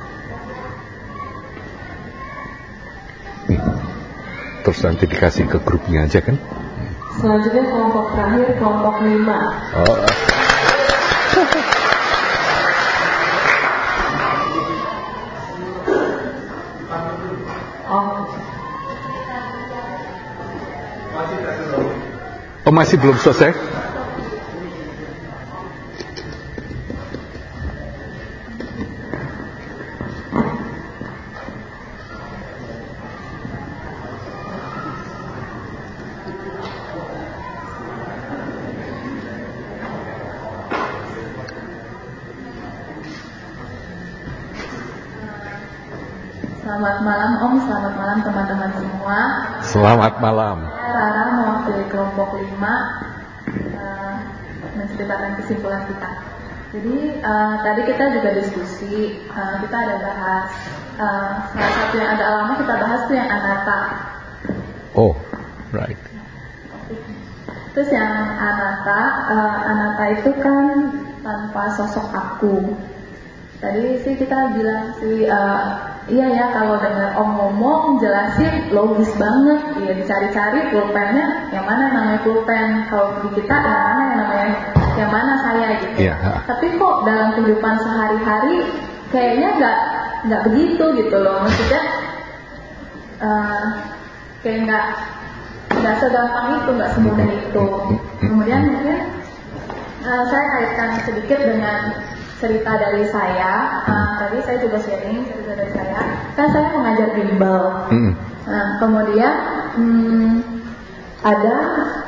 Nih. Terus nanti dikasih ke grupnya aja kan. Selanjutnya kelompok terakhir, kelompok 5. Oh, masih belum selesai? Selamat malam Om, selamat malam teman-teman semua. Selamat malam. Saya Rara mewakili kelompok 5 menceritakan kesimpulan kita. Jadi tadi kita juga diskusi, kita ada bahas salah satu yang agak lama kita bahas tuh yang anatta. Oh, right. Terus yang anatta itu kan tanpa sosok aku. Tadi sih kita bilang sih iya ya, kalau dengar Om ngomong jelasin logis banget, ya dicari-cari pulpennya yang mana namanya pulpen, kalau di kita yang mana saya gitu. Yeah. Tapi kok dalam kehidupan sehari-hari kayaknya nggak begitu gitu loh, maksudnya kayak nggak segampang itu, nggak semudah itu. Kemudian mungkin saya kaitkan sedikit dengan cerita dari saya. Tadi saya juga sharing cerita dari saya. Kan saya mengajar bimbel. Nah, kemudian ada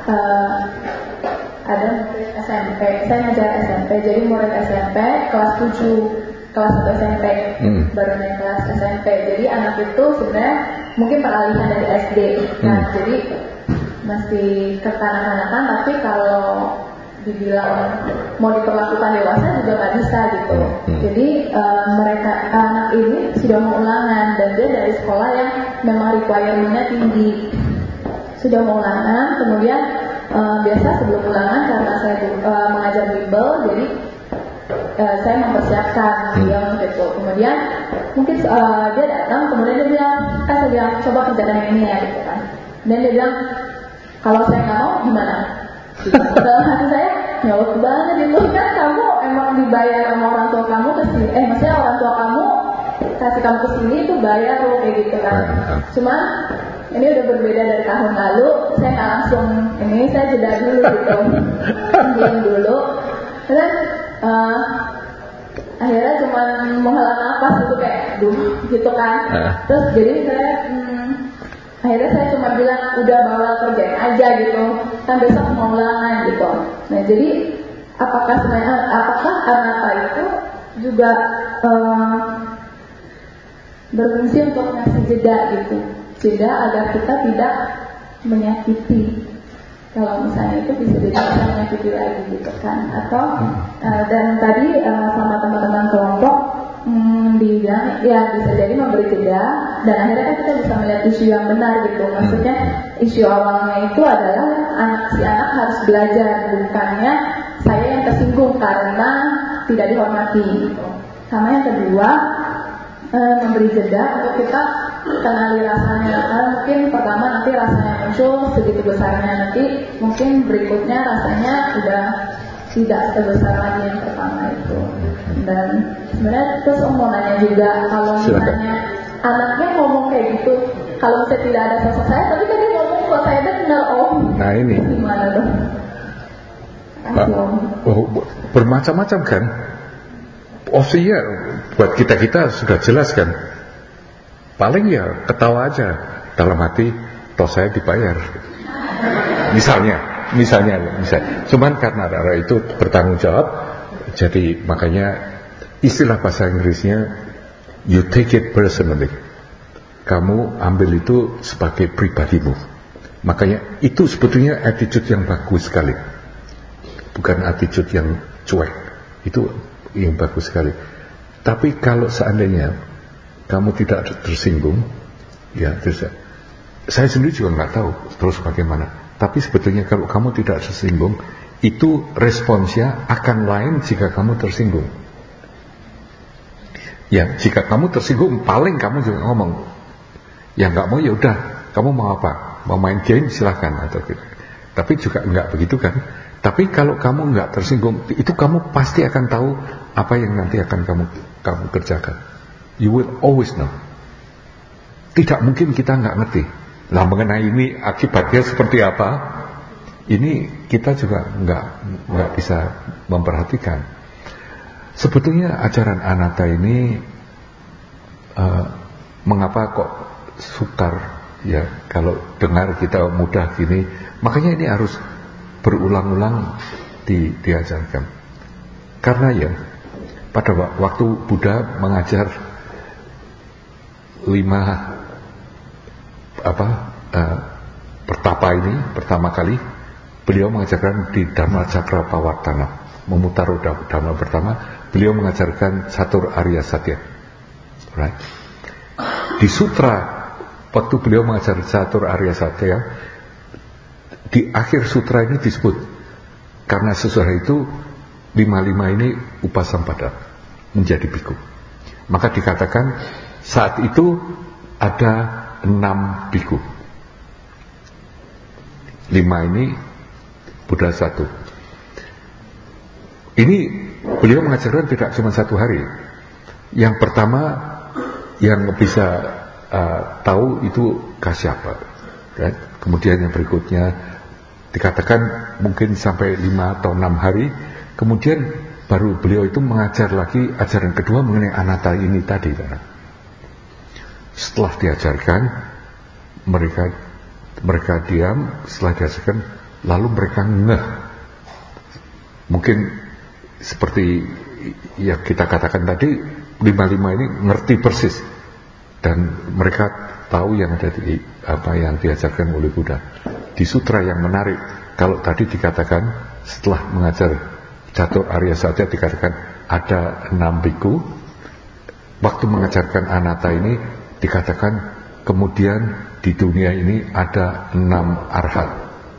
murid SMP. Saya ngajar SMP. Jadi murid SMP kelas 7, kelas 1 SMP. Baru naik kelas SMP. Jadi anak itu sebenarnya mungkin peralihan dari SD. Nah, jadi masih kekanak-kanakan, tapi kalau dibilang mau diperlakukan dewasa juga nggak bisa gitu. Jadi anak ini sudah mau ulangan dan dia dari sekolah yang memang requirement-nya tinggi. Sudah mau ulangan, kemudian biasa sebelum ulangan karena saya mengajar bimbel, jadi saya mempersiapkan dia gitu. Kemudian mungkin dia datang, kemudian dia bilang, saya bilang coba kerjakan yang ini ya gitu kan. Dan dia bilang kalau saya nggak mau gimana? Dalam hati saya nyawut banget itu kan, kamu emang dibayar sama orang tua kamu kesini, maksudnya orang tua kamu kasih kamu kesini itu bayar loh kayak gitu kan. Cuma ini udah berbeda dari tahun lalu, saya nggak langsung ini, saya jeda dulu gitu, diam dulu, dan akhirnya cuma menghela nafas gitu kayak duh gitu kan. Terus jadi saya akhirnya saya cuma bilang udah bawa kerjain aja gitu, kan besok mau ulangan gitu. Nah jadi apakah anatta itu juga berfungsi untuk ngasih jeda gitu, jeda agar kita tidak menyakiti. Kalau misalnya itu bisa menyakiti lagi gitu kan. Atau dan tadi sama teman-teman kelompok dibilang ya bisa jadi memberi jeda, dan akhirnya kan kita bisa melihat isu yang benar gitu. Maksudnya isu awalnya itu adalah si anak harus belajar, bukannya saya yang tersinggung karena tidak dihormati gitu. Sama yang kedua, memberi jeda untuk kita kenali rasanya. Mungkin pertama nanti rasanya muncul segitu besarnya, nanti mungkin berikutnya rasanya udah tidak sebesar lagi yang pertama itu. Dan sebenarnya terus mau nanya juga, kalau misalnya anaknya ngomong kayak gitu, kalau misalnya tidak ada sosok saya, tapi tadi ngomong kok saya dengar Om. Nah ini gimana dong? Bermacam-macam kan. Opsinya buat kita sudah jelas kan. Paling ya ketawa aja dalam hati, toh saya dibayar. Misalnya. Cuman karena Rara itu bertanggung jawab, jadi makanya istilah bahasa Inggrisnya you take it personally. Kamu ambil itu sebagai pribadimu. Makanya itu sebetulnya attitude yang bagus sekali. Bukan attitude yang cuek. Itu yang bagus sekali. Tapi kalau seandainya kamu tidak tersinggung, ya terus saya sendiri juga nggak tahu terus bagaimana. Tapi sebetulnya kalau kamu tidak tersinggung, itu responsnya akan lain jika kamu tersinggung. Ya, jika kamu tersinggung, paling kamu juga ngomong. Ya nggak mau ya udah, kamu mau apa? Mau main game silahkan atau gitu. Tapi juga nggak begitu kan? Tapi kalau kamu nggak tersinggung, itu kamu pasti akan tahu apa yang nanti akan kamu kerjakan. You will always know. Tidak mungkin kita nggak ngerti. Nah mengenai ini akibatnya seperti apa? Ini kita juga nggak bisa memperhatikan. Sebetulnya ajaran Anatta ini mengapa kok sukar ya kalau dengar kita mudah gini, makanya ini harus berulang-ulang diajarkan. Karena ya pada waktu Buddha mengajar 5 pertapa ini pertama kali beliau mengajarkan di Dhamma Cakra Pawartana, memutar Dhamma pertama, beliau mengajarkan Catur Arya Satya. Right? Di sutra waktu beliau mengajar Catur Arya Satya, di akhir sutra ini disebut karena sesudah itu 5 ini upasampada menjadi biku. Maka dikatakan saat itu ada 6 biku. 5 ini Buddha 1. Ini beliau mengajarkan tidak cuma 1 hari. Yang pertama yang bisa tahu itu Kasyapa. Right? Kemudian yang berikutnya dikatakan mungkin sampai 5 atau 6 hari. Kemudian baru beliau itu mengajar lagi ajaran kedua mengenai Anatta ini tadi. Setelah diajarkan, mereka diam. Setelah diajarkan, lalu mereka ngeh. Mungkin seperti yang kita katakan tadi, 5 ini ngerti persis, dan mereka tahu yang ada di apa yang diajarkan oleh Buddha. Di sutra yang menarik, kalau tadi dikatakan setelah mengajar Catur Arya Satya dikatakan ada 6 biku, waktu mengajarkan Anatta ini dikatakan kemudian di dunia ini ada 6 arhat.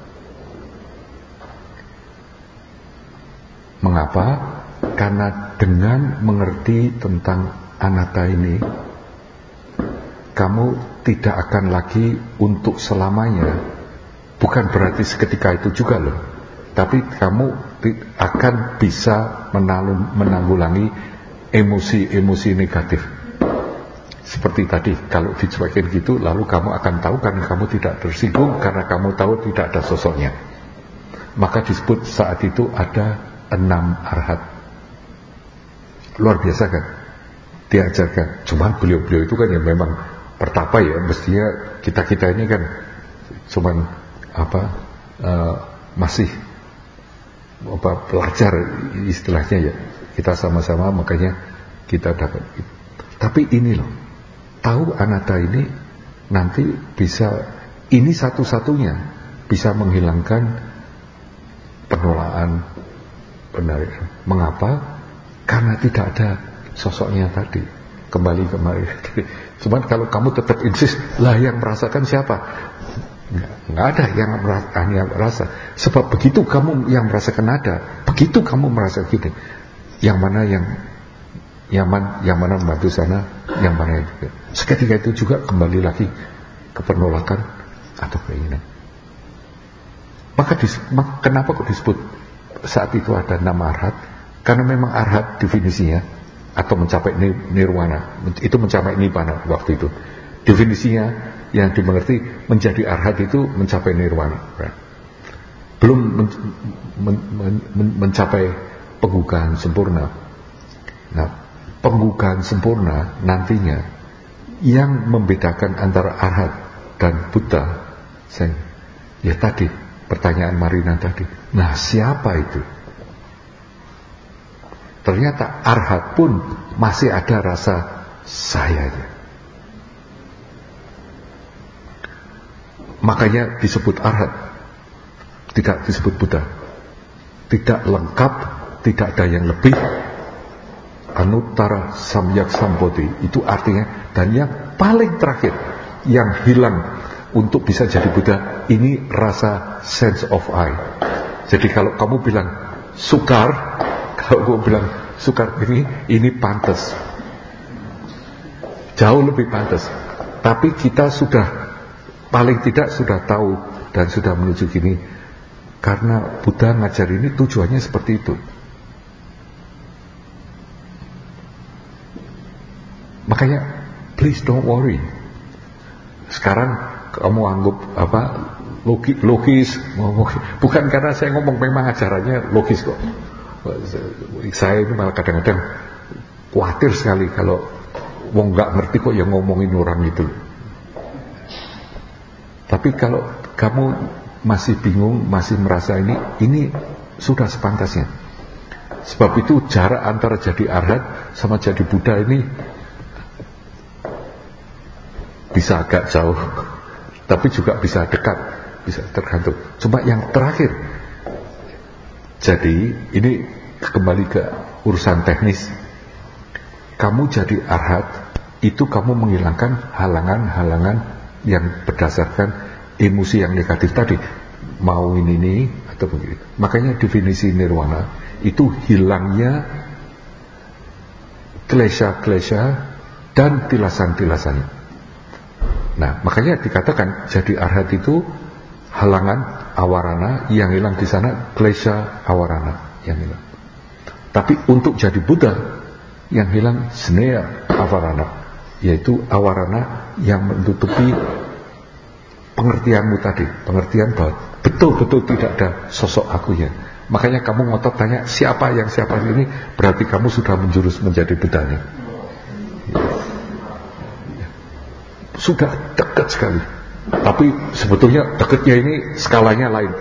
Mengapa? Karena dengan mengerti tentang Anatta ini, kamu tidak akan lagi untuk selamanya. Bukan berarti seketika itu juga loh, tapi kamu akan bisa menanggulangi emosi-emosi negatif. Seperti tadi, kalau dicuekin gitu, lalu kamu akan tahu karena kamu tidak tersinggung, karena kamu tahu tidak ada sosoknya. Maka disebut saat itu ada 6 arhat. Luar biasa kan? Diajarkan. Cuman beliau-beliau itu kan yang memang pertapa ya, mestinya kita-kita ini kan cuman masih pelajar istilahnya ya. Kita sama-sama makanya kita dapat. Tapi ini loh, tahu Anatta ini nanti bisa, ini satu-satunya bisa menghilangkan penolakan, penarikan. Mengapa? Karena tidak ada sosoknya tadi. Kembali. Cuman kalau kamu tetap insist, lah yang merasakan siapa? Nggak ada yang merasa. Sebab begitu kamu yang merasakan ada, begitu kamu merasa gini, yang mana yang mana membantu sana, yang mana yang juga. Seketika itu juga kembali lagi ke penolakan atau keinginan. Maka kenapa kok disebut saat itu ada 6 arhat? Karena memang arhat definisinya atau mencapai nirwana, itu mencapai nibbana waktu itu. Definisinya yang dimengerti menjadi arhat itu mencapai nirwana. belum mencapai penggugahan sempurna. Nah, penggugahan sempurna nantinya yang membedakan antara arhat dan Buddha, ya tadi pertanyaan Marina tadi. Nah, siapa itu? Ternyata arhat pun masih ada rasa sayanya. Makanya disebut arhat, tidak disebut Buddha. Tidak lengkap, tidak ada yang lebih. Anuttara samyak sambodhi itu artinya, dan yang paling terakhir yang hilang untuk bisa jadi Buddha, ini rasa sense of I. Jadi kalau kamu bilang sukar, kalau kamu bilang sukar, ini pantas, jauh lebih pantas. Tapi kita sudah paling tidak sudah tahu dan sudah menuju gini, karena Buddha ngajar ini tujuannya seperti itu. Makanya please don't worry. Sekarang kamu anggap apa logis, bukan karena saya ngomong, memang ajarannya logis kok. Saya ini malah kadang-kadang khawatir sekali kalau wong nggak ngerti kok yang ngomongin orang itu. Tapi kalau kamu masih bingung, masih merasa ini sudah sepantasnya. Sebab itu jarak antara jadi arhat sama jadi Buddha ini bisa agak jauh, tapi juga bisa dekat, bisa tergantung. Cuma yang terakhir, jadi ini kembali ke urusan teknis. Kamu jadi arhat, itu kamu menghilangkan halangan-halangan yang berdasarkan emosi yang negatif tadi, mau ini atau begitu. Makanya definisi nirwana itu hilangnya klesha-klesha dan tilasan-tilasannya. Nah, makanya dikatakan jadi arhat itu halangan awarana, yang hilang di sana klesha awarana yang hilang. Tapi untuk jadi Buddha, yang hilang sneya awarana, yaitu awarana yang menutupi pengertianmu tadi, pengertian bahwa betul-betul tidak ada sosok akunya. Makanya kamu ngotot tanya siapa ini, berarti kamu sudah menjurus menjadi Buddhanya. Sudah dekat sekali. Tapi sebetulnya dekatnya ini skalanya lain.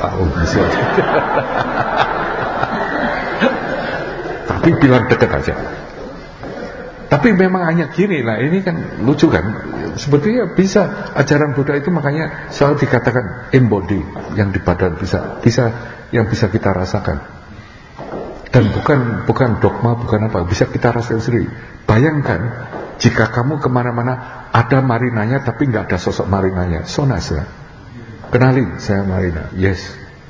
Tapi bilang dekat aja. Tapi memang hanya gini. Nah ini kan lucu kan. Sebetulnya bisa ajaran Buddha itu, makanya selalu dikatakan embody, yang di badan bisa yang bisa kita rasakan. Dan bukan dogma, bukan apa, bisa kita rasakan sendiri. Bayangkan jika kamu kemana-mana ada Marinanya tapi nggak ada sosok Marinanya, so nice lah. Kenalin, saya Marina, yes.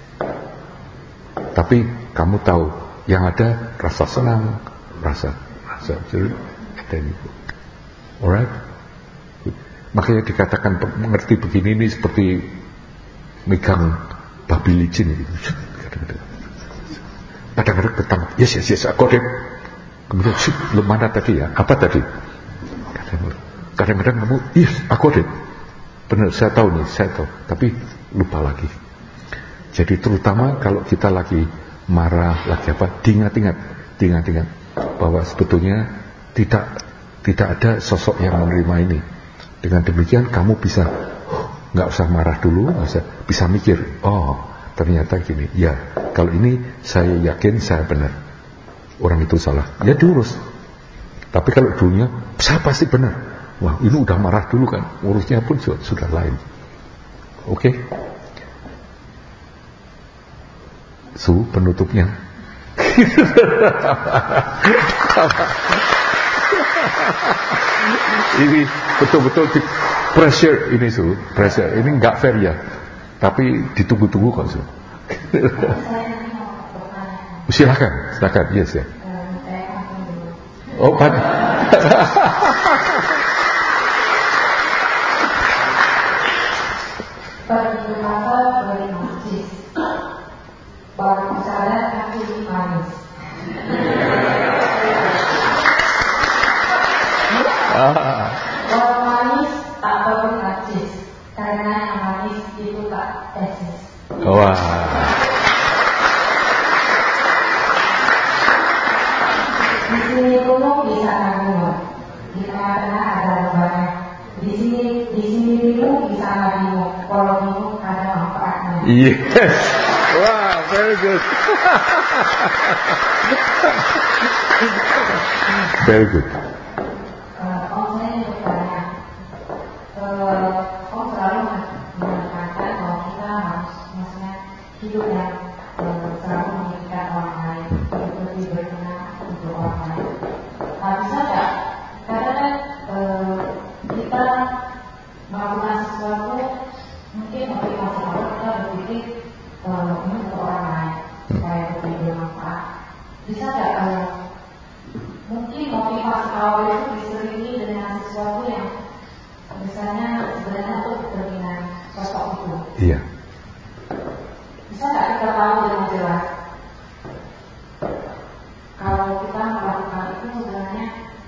Tapi kamu tahu yang ada rasa senang, rasa jadi dan itu. Alright. Makanya dikatakan mengerti begini ini seperti megang babi licin gitu. Kadang-kadang pertama, yes, aku deh. Kemudian, belum mana tadi ya? Apa tadi? Kadang-kadang kamu, yes, aku deh. Benar, saya tahu, tapi lupa lagi. Jadi terutama kalau kita lagi marah, lagi apa, diingat-ingat bahwa sebetulnya tidak ada sosok yang menerima ini. Dengan demikian kamu bisa nggak usah marah dulu, bisa mikir, oh ternyata gini, ya kalau ini saya yakin saya benar, orang itu salah, ya diurus. Tapi kalau dulunya saya pasti benar, wah ini udah marah dulu kan, urusnya pun sudah lain. Oke? Penutupnya. Ini betul-betul di pressure ini pressure ini nggak fair ya, tapi ditunggu-tunggu kok silakan yes ya. Oh Pak. Kalau manis tak perlu najis, karena yang manis itu tak eksis. Wah. Di sini gunung, di sana gunung. Di tengah-tengah ada lembahnya. Di sini bingung, di sana bingung. Kalau bingung ada manfaatnya. Yes. Wow, very good. Very good. Om saya ingin bertanya, Om selalu menekankan bahwa kita harus maksudnya hidup yang selalu memikirkan orang lain, hidup lebih berguna untuk orang lain. Nah, bisa nggak? Karena kan kita melakukan sesuatu mungkin motivasi awal kita berpikir ini untuk orang lain supaya lebih bermanfaat. Bisa nggak mungkin motivasi awal itu diselingi dengan sesuatu yang misalnya sebenarnya untuk kepentingan sosok itu. Iya. Bisa nggak kita tahu dengan jelas kalau kita melakukan itu sebenarnya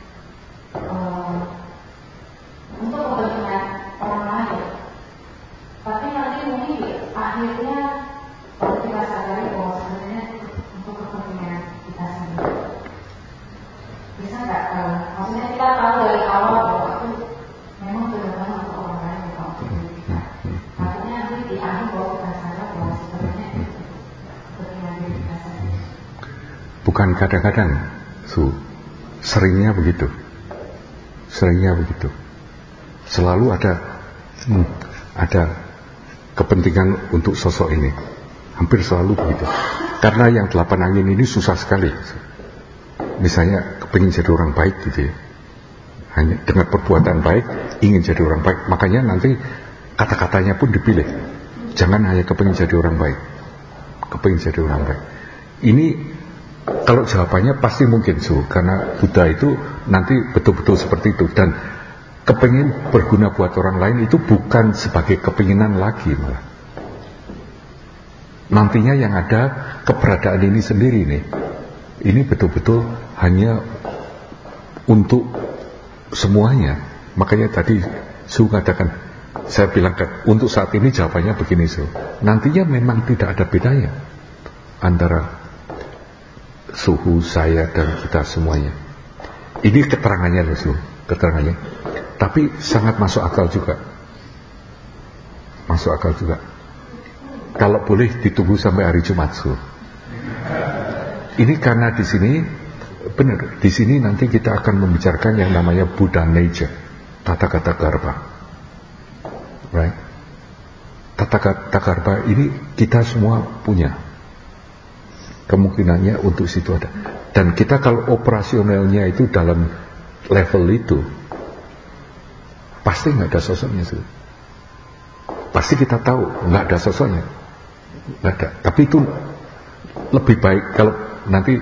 untuk kepentingan orang lain, tapi nanti mungkin akhirnya kalau kita sadari bahwa sebenarnya untuk kepentingan kita sendiri. Bisa nggak? Maksudnya kita tahu dari awal bahwa itu memang benar-benar untuk orang lain bukan untuk diri kita. Akhirnya nanti di akhir bahwa kita sadar bahwa sebenarnya itu kepentingan diri kita sendiri. Bukan kadang-kadang, seringnya begitu. Seringnya begitu. Selalu ada kepentingan untuk sosok ini. Hampir selalu begitu. Karena yang 8 angin ini susah sekali. Misalnya kepingin jadi orang baik gitu ya, hanya dengan perbuatan baik ingin jadi orang baik, makanya nanti kata-katanya pun dipilih. Jangan hanya kepingin jadi orang baik, kepingin jadi orang baik. Ini kalau jawabannya pasti mungkin karena Buddha itu nanti betul-betul seperti itu. Dan kepingin berguna buat orang lain itu bukan sebagai kepinginan lagi, malah nantinya yang ada keberadaan ini sendiri nih. Ini betul-betul hanya untuk semuanya. Makanya tadi katakan, saya bilang untuk saat ini jawabannya begini nantinya memang tidak ada bedanya antara suhu saya dan kita semuanya. Ini keterangannya keterangannya. Tapi sangat masuk akal juga. Masuk akal juga. Kalau boleh ditunggu sampai hari Jumat Ini karena di sini benar, di sini nanti kita akan membicarakan yang namanya Buddha nature, tata-kata garba. Right? Tata-kata garba ini kita semua punya. Kemungkinannya untuk situ ada. Dan kita kalau operasionalnya itu dalam level itu pasti nggak ada sosoknya Pasti kita tahu nggak ada sosoknya. Nggak ada. Tapi itu lebih baik kalau nanti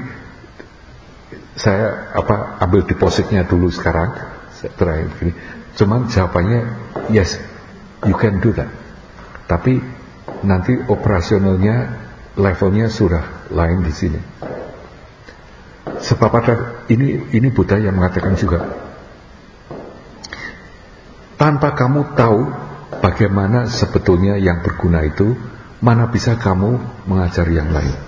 saya ambil depositnya dulu sekarang, terakhir begini. Cuman jawabannya yes, you can do that. Tapi nanti operasionalnya levelnya sudah lain di sini. Sebab ada ini Buddha yang mengatakan juga, tanpa kamu tahu bagaimana sebetulnya yang berguna itu, mana bisa kamu mengajari yang lain.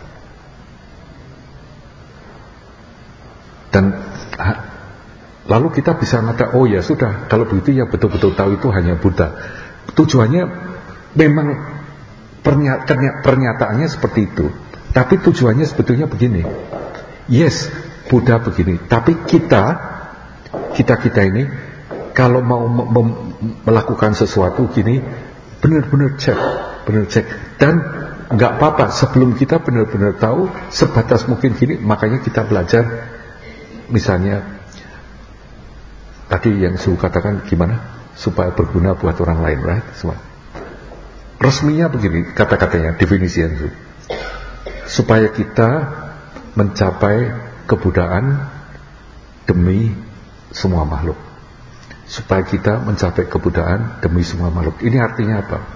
Dan lalu kita bisa mengatakan, oh ya sudah, kalau begitu yang betul-betul tahu itu hanya Buddha. Tujuannya memang pernyataannya seperti itu, tapi tujuannya sebetulnya begini. Yes, Buddha begini, tapi kita ini kalau mau melakukan sesuatu gini, benar-benar cek, dan nggak apa-apa sebelum kita benar-benar tahu, sebatas mungkin gini, makanya kita belajar. Misalnya tadi yang katakan gimana supaya berguna buat orang lain, right? Resminya begini kata-katanya, definisi yang supaya kita mencapai kebudayaan demi semua makhluk. Supaya kita mencapai kebudayaan demi semua makhluk. Ini artinya apa?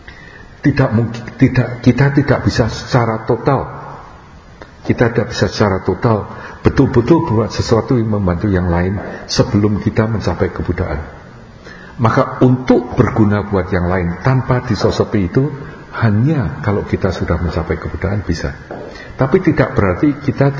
Kita tidak bisa secara total. Kita tidak bisa secara total betul-betul buat sesuatu yang membantu yang lain sebelum kita mencapai kebudayaan. Maka untuk berguna buat yang lain tanpa disosopi itu hanya kalau kita sudah mencapai kebuddhaan bisa. Tapi tidak berarti kita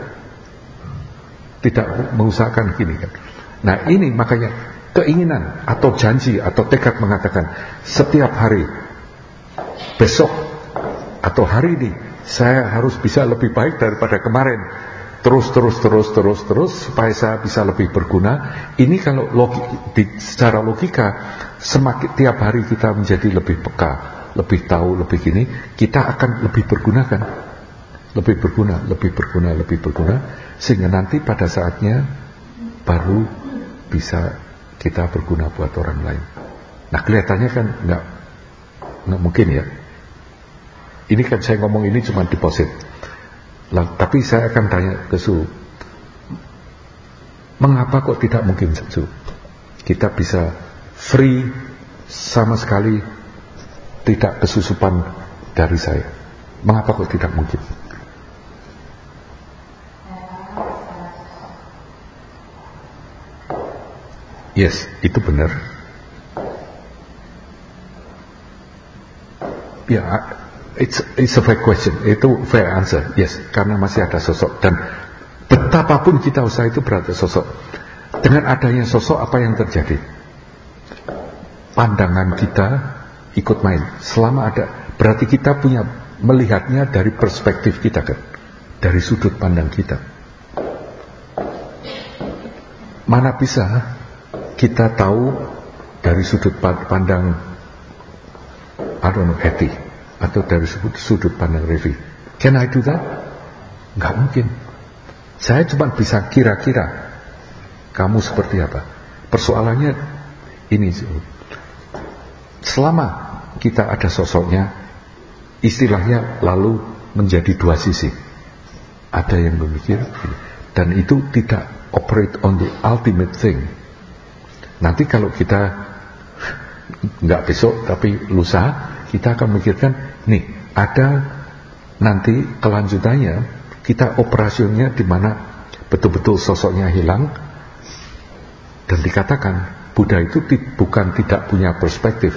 tidak mengusahakan gini kan. Nah ini makanya keinginan atau janji atau tekad mengatakan setiap hari, besok atau hari ini saya harus bisa lebih baik daripada kemarin. Terus supaya saya bisa lebih berguna. Ini kalau secara logika, semakin tiap hari kita menjadi lebih peka, lebih tahu, lebih gini, kita akan lebih berguna kan? Lebih berguna, sehingga nanti pada saatnya baru bisa kita berguna buat orang lain. Nah kelihatannya kan nggak mungkin ya. Ini kan saya ngomong ini cuma deposit. Tapi saya akan tanya ke Su, mengapa kok tidak mungkin Su? Kita bisa free sama sekali, tidak kesusupan dari saya. Mengapa kok tidak mungkin? Yes, itu benar. Ya, it's a fair question. Itu fair answer. Yes, karena masih ada sosok, dan betapapun kita usaha itu berarti sosok. Dengan adanya sosok, apa yang terjadi? Pandangan kita ikut main. Selama ada, berarti kita punya melihatnya dari perspektif kita kan, dari sudut pandang kita. Mana bisa kita tahu dari sudut pandang Hetty atau dari sudut pandang Revi? Can I do that? Nggak mungkin. Saya cuma bisa kira-kira kamu seperti apa. Persoalannya ini, selama kita ada sosoknya, istilahnya lalu menjadi dua sisi. Ada yang memikir, dan itu tidak operate on the ultimate thing. Nanti kalau kita nggak besok tapi lusa, kita akan memikirkan, nih ada nanti kelanjutannya, kita operasionnya di mana betul-betul sosoknya hilang, dan dikatakan Buddha itu bukan tidak punya perspektif,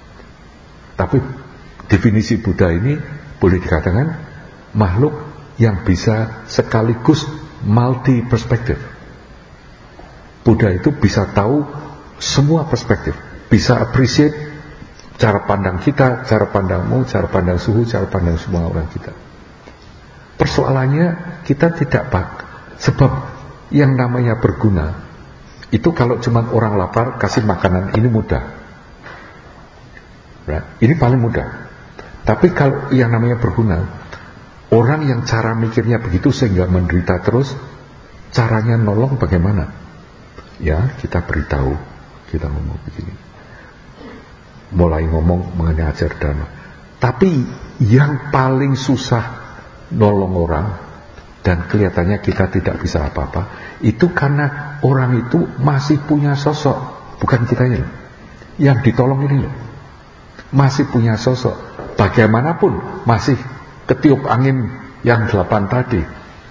tapi definisi Buddha ini boleh dikatakan makhluk yang bisa sekaligus multi perspektif. Buddha itu bisa tahu semua perspektif, bisa appreciate cara pandang kita, cara pandangmu, cara pandang suhu, cara pandang semua orang kita. Persoalannya kita tidak sebab yang namanya berguna itu kalau cuma orang lapar kasih makanan, ini mudah. Right? Ini paling mudah. Tapi kalau yang namanya berguna, orang yang cara mikirnya begitu sehingga menderita terus, caranya nolong bagaimana? Ya, kita beritahu, kita ngomong begini. Mulai ngomong mengenai ajar dharma. Tapi yang paling susah nolong orang, dan kelihatannya kita tidak bisa apa-apa, itu karena orang itu masih punya sosok, bukan kitanya loh. Yang ditolong ini loh, masih punya sosok. Bagaimanapun masih ketiup angin yang 8 tadi.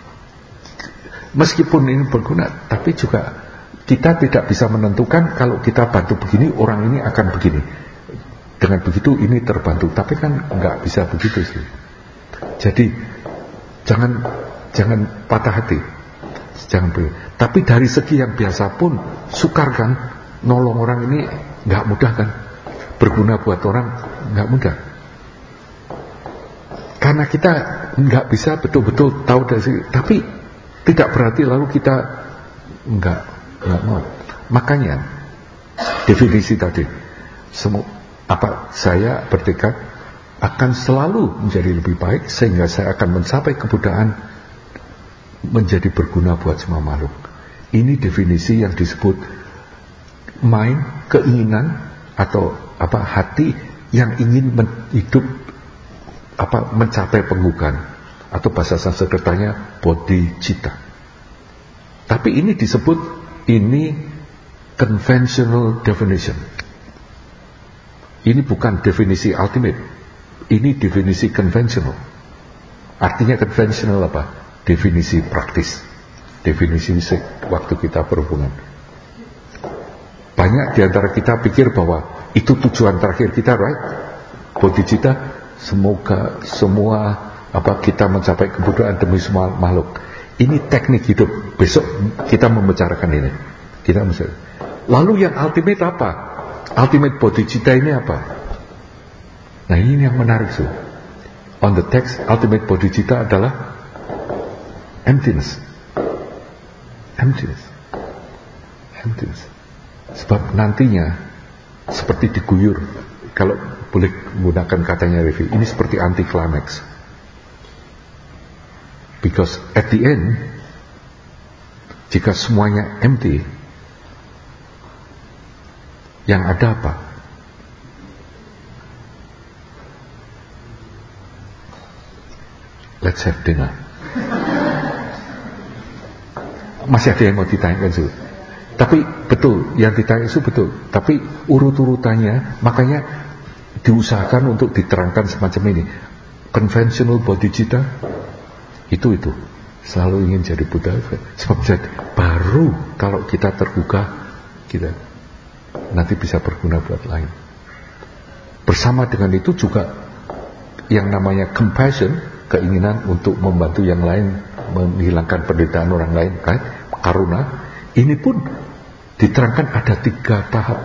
Meskipun ini berguna, tapi juga kita tidak bisa menentukan kalau kita bantu begini, orang ini akan begini. Dengan begitu ini terbantu, tapi kan nggak bisa begitu sih. Jadi jangan patah hati, jangan begitu. Tapi dari segi yang biasa pun sukar kan, nolong orang ini nggak mudah kan, berguna buat orang nggak mudah. Karena kita nggak bisa betul-betul tahu dari segi, tapi tidak berarti lalu kita nggak mau. Makanya definisi tadi, saya bertekad akan selalu menjadi lebih baik sehingga saya akan mencapai kebuddhaan, menjadi berguna buat semua makhluk. Ini definisi yang disebut mind, keinginan atau hati yang ingin hidup mencapai penghugan, atau bahasa Sanskertanya bodhicitta. Tapi ini disebut conventional definition. Ini bukan definisi ultimate, ini definisi konvensional. Artinya konvensional apa? Definisi praktis, definisi waktu kita berhubungan. Banyak di antara kita pikir bahwa itu tujuan terakhir kita, right? Bodhicitta, semoga semua kita mencapai kebudayaan demi semua makhluk. Ini teknik hidup. Besok kita membicarakan ini. Lalu yang ultimate apa? Ultimate bodhicitta ini apa? Nah, ini yang menarik tuh. On the text, ultimate bodhicitta adalah emptiness. Sebab nantinya seperti diguyur, kalau boleh menggunakan katanya Revi, ini seperti anti climax. Because at the end, jika semuanya empty, yang ada apa? Let's have dinner. Masih ada yang mau ditanyakan sih. Tapi betul, yang ditanya itu betul. Tapi urut-urutannya, makanya diusahakan untuk diterangkan semacam ini. Conventional bodhicitta itu selalu ingin jadi Buddha. Sebab baru kalau kita terbuka, kita nanti bisa berguna buat lain. Bersama dengan itu juga yang namanya compassion, keinginan untuk membantu yang lain, menghilangkan penderitaan orang lain, kan? Karuna, ini pun diterangkan ada 3 tahap.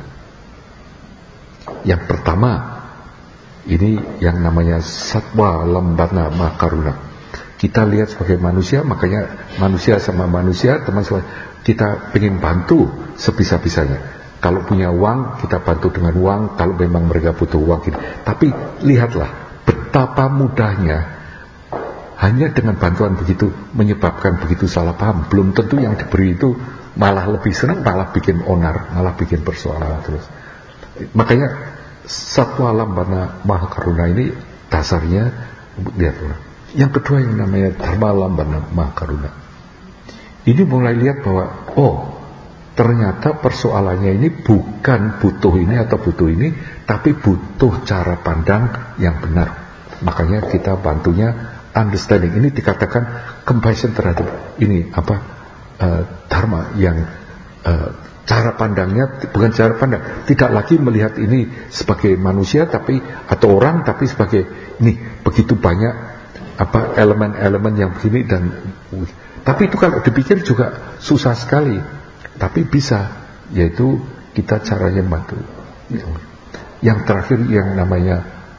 Yang pertama, ini yang namanya Sattva Lambana Mahakaruna. Kita lihat sebagai manusia, makanya manusia sama manusia, teman-teman, kita ingin bantu sebisa-bisanya. Kalau punya uang, kita bantu dengan uang. Kalau memang mereka butuh uang, gitu. Tapi lihatlah betapa mudahnya hanya dengan bantuan begitu menyebabkan begitu salah paham. Belum tentu yang diberi itu malah lebih senang, malah bikin onar, malah bikin persoalan terus. Makanya Sattva Lambana Mahakaruna ini dasarnya lihat orang. Yang kedua yang namanya Dharma Lambana Mahakaruna. Ini mulai lihat bahwa ternyata persoalannya ini bukan butuh ini atau butuh ini, tapi butuh cara pandang yang benar. Makanya kita bantunya understanding. Ini dikatakan compassion terhadap ini dharma yang cara pandangnya bukan cara pandang, tidak lagi melihat ini sebagai manusia atau orang, tapi sebagai ini begitu banyak elemen-elemen yang begini dan tapi itu kalau dipikir juga susah sekali, tapi bisa, yaitu kita caranya bantu. Yang terakhir yang namanya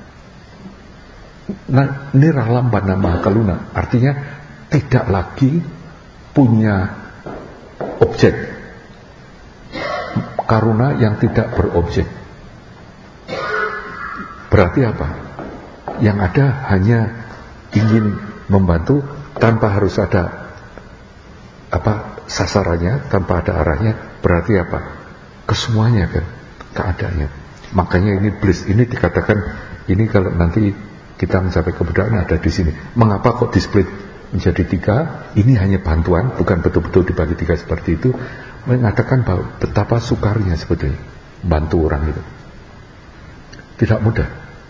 Niralambana Mahakaruna, artinya tidak lagi punya objek, karuna yang tidak berobjek. Berarti apa? Yang ada hanya ingin membantu tanpa harus ada sasarannya, tanpa ada arahnya. Berarti apa? Kesemuanya kan, keadaannya. Makanya ini bliss, ini dikatakan, ini kalau nanti kita mencapai kebudayaan ada di sini. Mengapa kok di-split menjadi 3? Ini hanya bantuan, bukan betul-betul dibagi 3 seperti itu. Mengatakan bahwa betapa sukarnya sebetulnya bantu orang itu. Tidak mudah.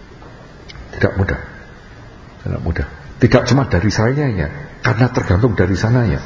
Tidak cuma dari sayanya, karena tergantung dari sananya.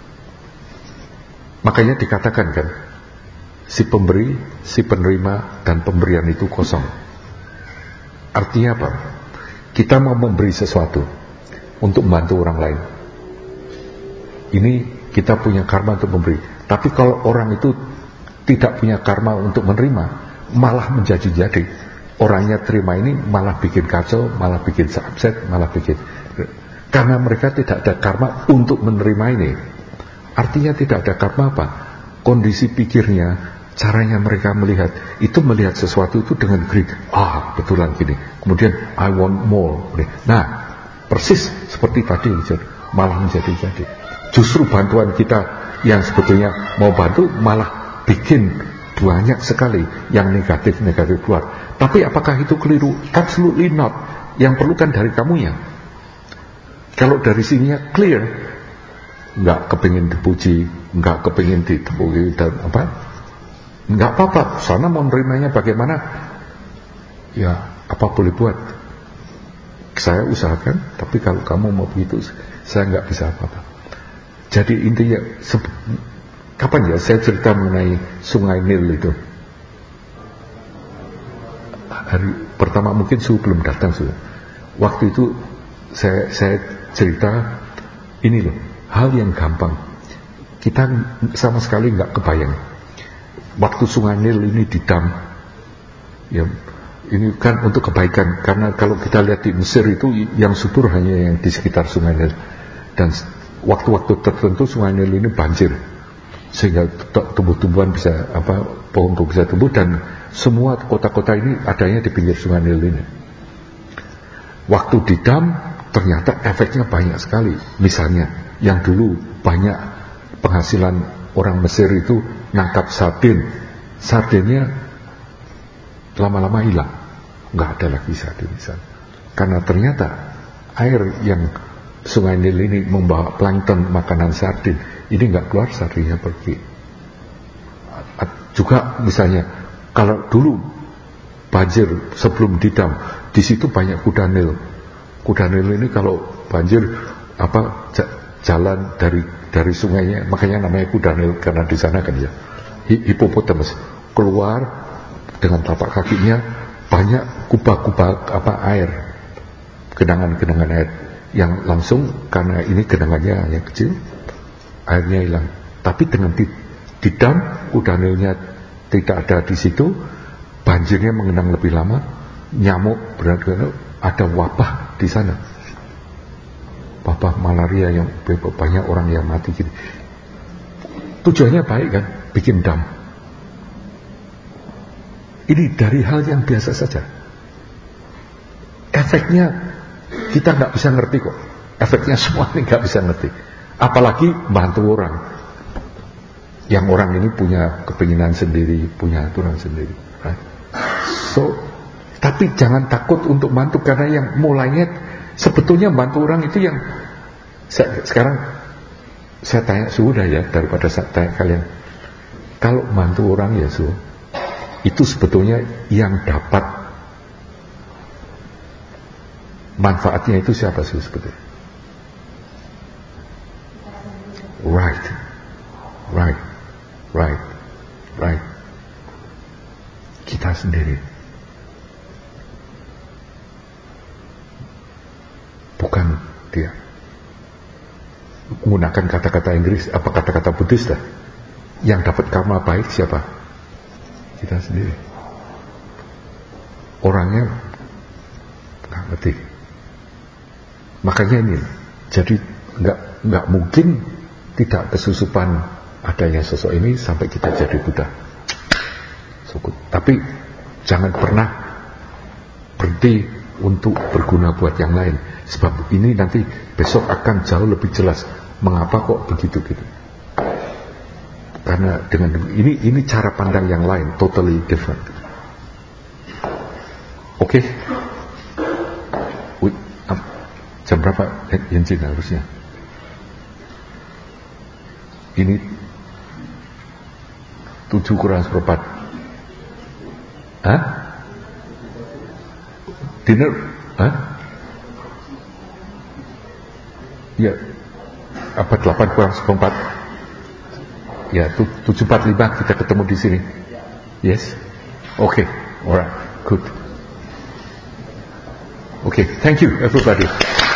Makanya dikatakan kan, si pemberi, si penerima, dan pemberian itu kosong. Artinya apa? Kita mau memberi sesuatu untuk membantu orang lain. Ini kita punya karma untuk memberi. Tapi kalau orang itu tidak punya karma untuk menerima, malah menjadi-jadi. Orangnya terima ini malah bikin kacau, malah bikin upset, malah bikin. Karena mereka tidak ada karma untuk menerima ini. Artinya tidak ada karma apa? Kondisi pikirnya, caranya mereka melihat, itu melihat sesuatu itu dengan greed. Betulan gini. Kemudian I want more. Nah, persis seperti tadi, malah menjadi-jadi. Justru bantuan kita yang sebetulnya mau bantu malah bikin banyak sekali yang negatif-negatif keluar. Tapi apakah itu keliru? Absolutely not. Yang perlu kan dari kamunya. Kalau dari sininya clear, nggak kepingin dipuji, nggak kepingin ditepuki dan nggak apa-apa. Sana mau nerimanya bagaimana? Ya, apa boleh buat? Saya usahakan, tapi kalau kamu mau begitu, saya nggak bisa apa-apa. Jadi intinya, kapan ya saya cerita mengenai Sungai Nil itu? hari pertama mungkin suhu belum datang suhu. Waktu itu saya cerita ini loh, hal yang gampang. Kita sama sekali nggak kebayang. Waktu Sungai Nil ini didam, ya, ini kan untuk kebaikan. Karena kalau kita lihat di Mesir itu yang subur hanya yang di sekitar Sungai Nil. Dan waktu-waktu tertentu Sungai Nil ini banjir, sehingga tumbuh-tumbuhan bisa pohon-pohon bisa tumbuh, dan semua kota-kota ini adanya di pinggir Sungai Nil ini. Waktu didam ternyata efeknya banyak sekali. Misalnya yang dulu banyak penghasilan orang Mesir itu nangkap sardinnya lama-lama hilang, nggak ada lagi sardin misalnya. Karena ternyata air yang Sungai Nil ini membawa plankton makanan sardin, ini nggak keluar, sardinnya pergi. Juga misalnya kalau dulu banjir sebelum didam, di situ banyak kuda Nil. Kuda Nil ini kalau banjir jalan dari sungainya, makanya namanya kuda Nil, karena di sana kan ya hipopotamus keluar dengan telapak kakinya banyak kubah-kubah air, genangan-genangan air yang langsung, karena ini genangannya yang kecil, airnya hilang. Tapi dengan didam, kuda Nilnya tidak ada di situ, banjirnya mengenang lebih lama, nyamuk ada wabah di sana, wabah malaria yang banyak orang yang mati gitu. Tujuannya baik kan, bikin dam. Ini dari hal yang biasa saja. Efeknya kita nggak bisa ngerti kok. Efeknya semua ini nggak bisa ngerti. Apalagi bantu orang, yang orang ini punya kepinginan sendiri, punya aturan sendiri. Right? So, tapi jangan takut untuk bantu, karena yang mulainya sebetulnya bantu orang itu yang sekarang saya tanya sudah ya, daripada saya tanya kalian. Kalau bantu orang ya itu sebetulnya yang dapat manfaatnya itu siapa sih sebetulnya? Right. Kita sendiri. Bukan dia. Menggunakan kata-kata Inggris, kata-kata Buddhis lah. Yang dapat karma baik siapa? Kita sendiri. Orangnya nggak ngerti. Makanya ini, jadi nggak mungkin tidak kesusupan adanya sosok ini sampai kita jadi Buddha. Tapi jangan pernah berhenti untuk berguna buat yang lain, sebab ini nanti besok akan jauh lebih jelas mengapa kok begitu gitu. Karena dengan ini cara pandang yang lain, totally different. Oke. Jam berapa Yenjin harusnya? Ini 7:04. Hah? Dinner? Hah? Ya. Apa 8:04? Ya, 7:45 kita ketemu di sini. Yes? Okay. Alright. Good. Okay. Thank you everybody.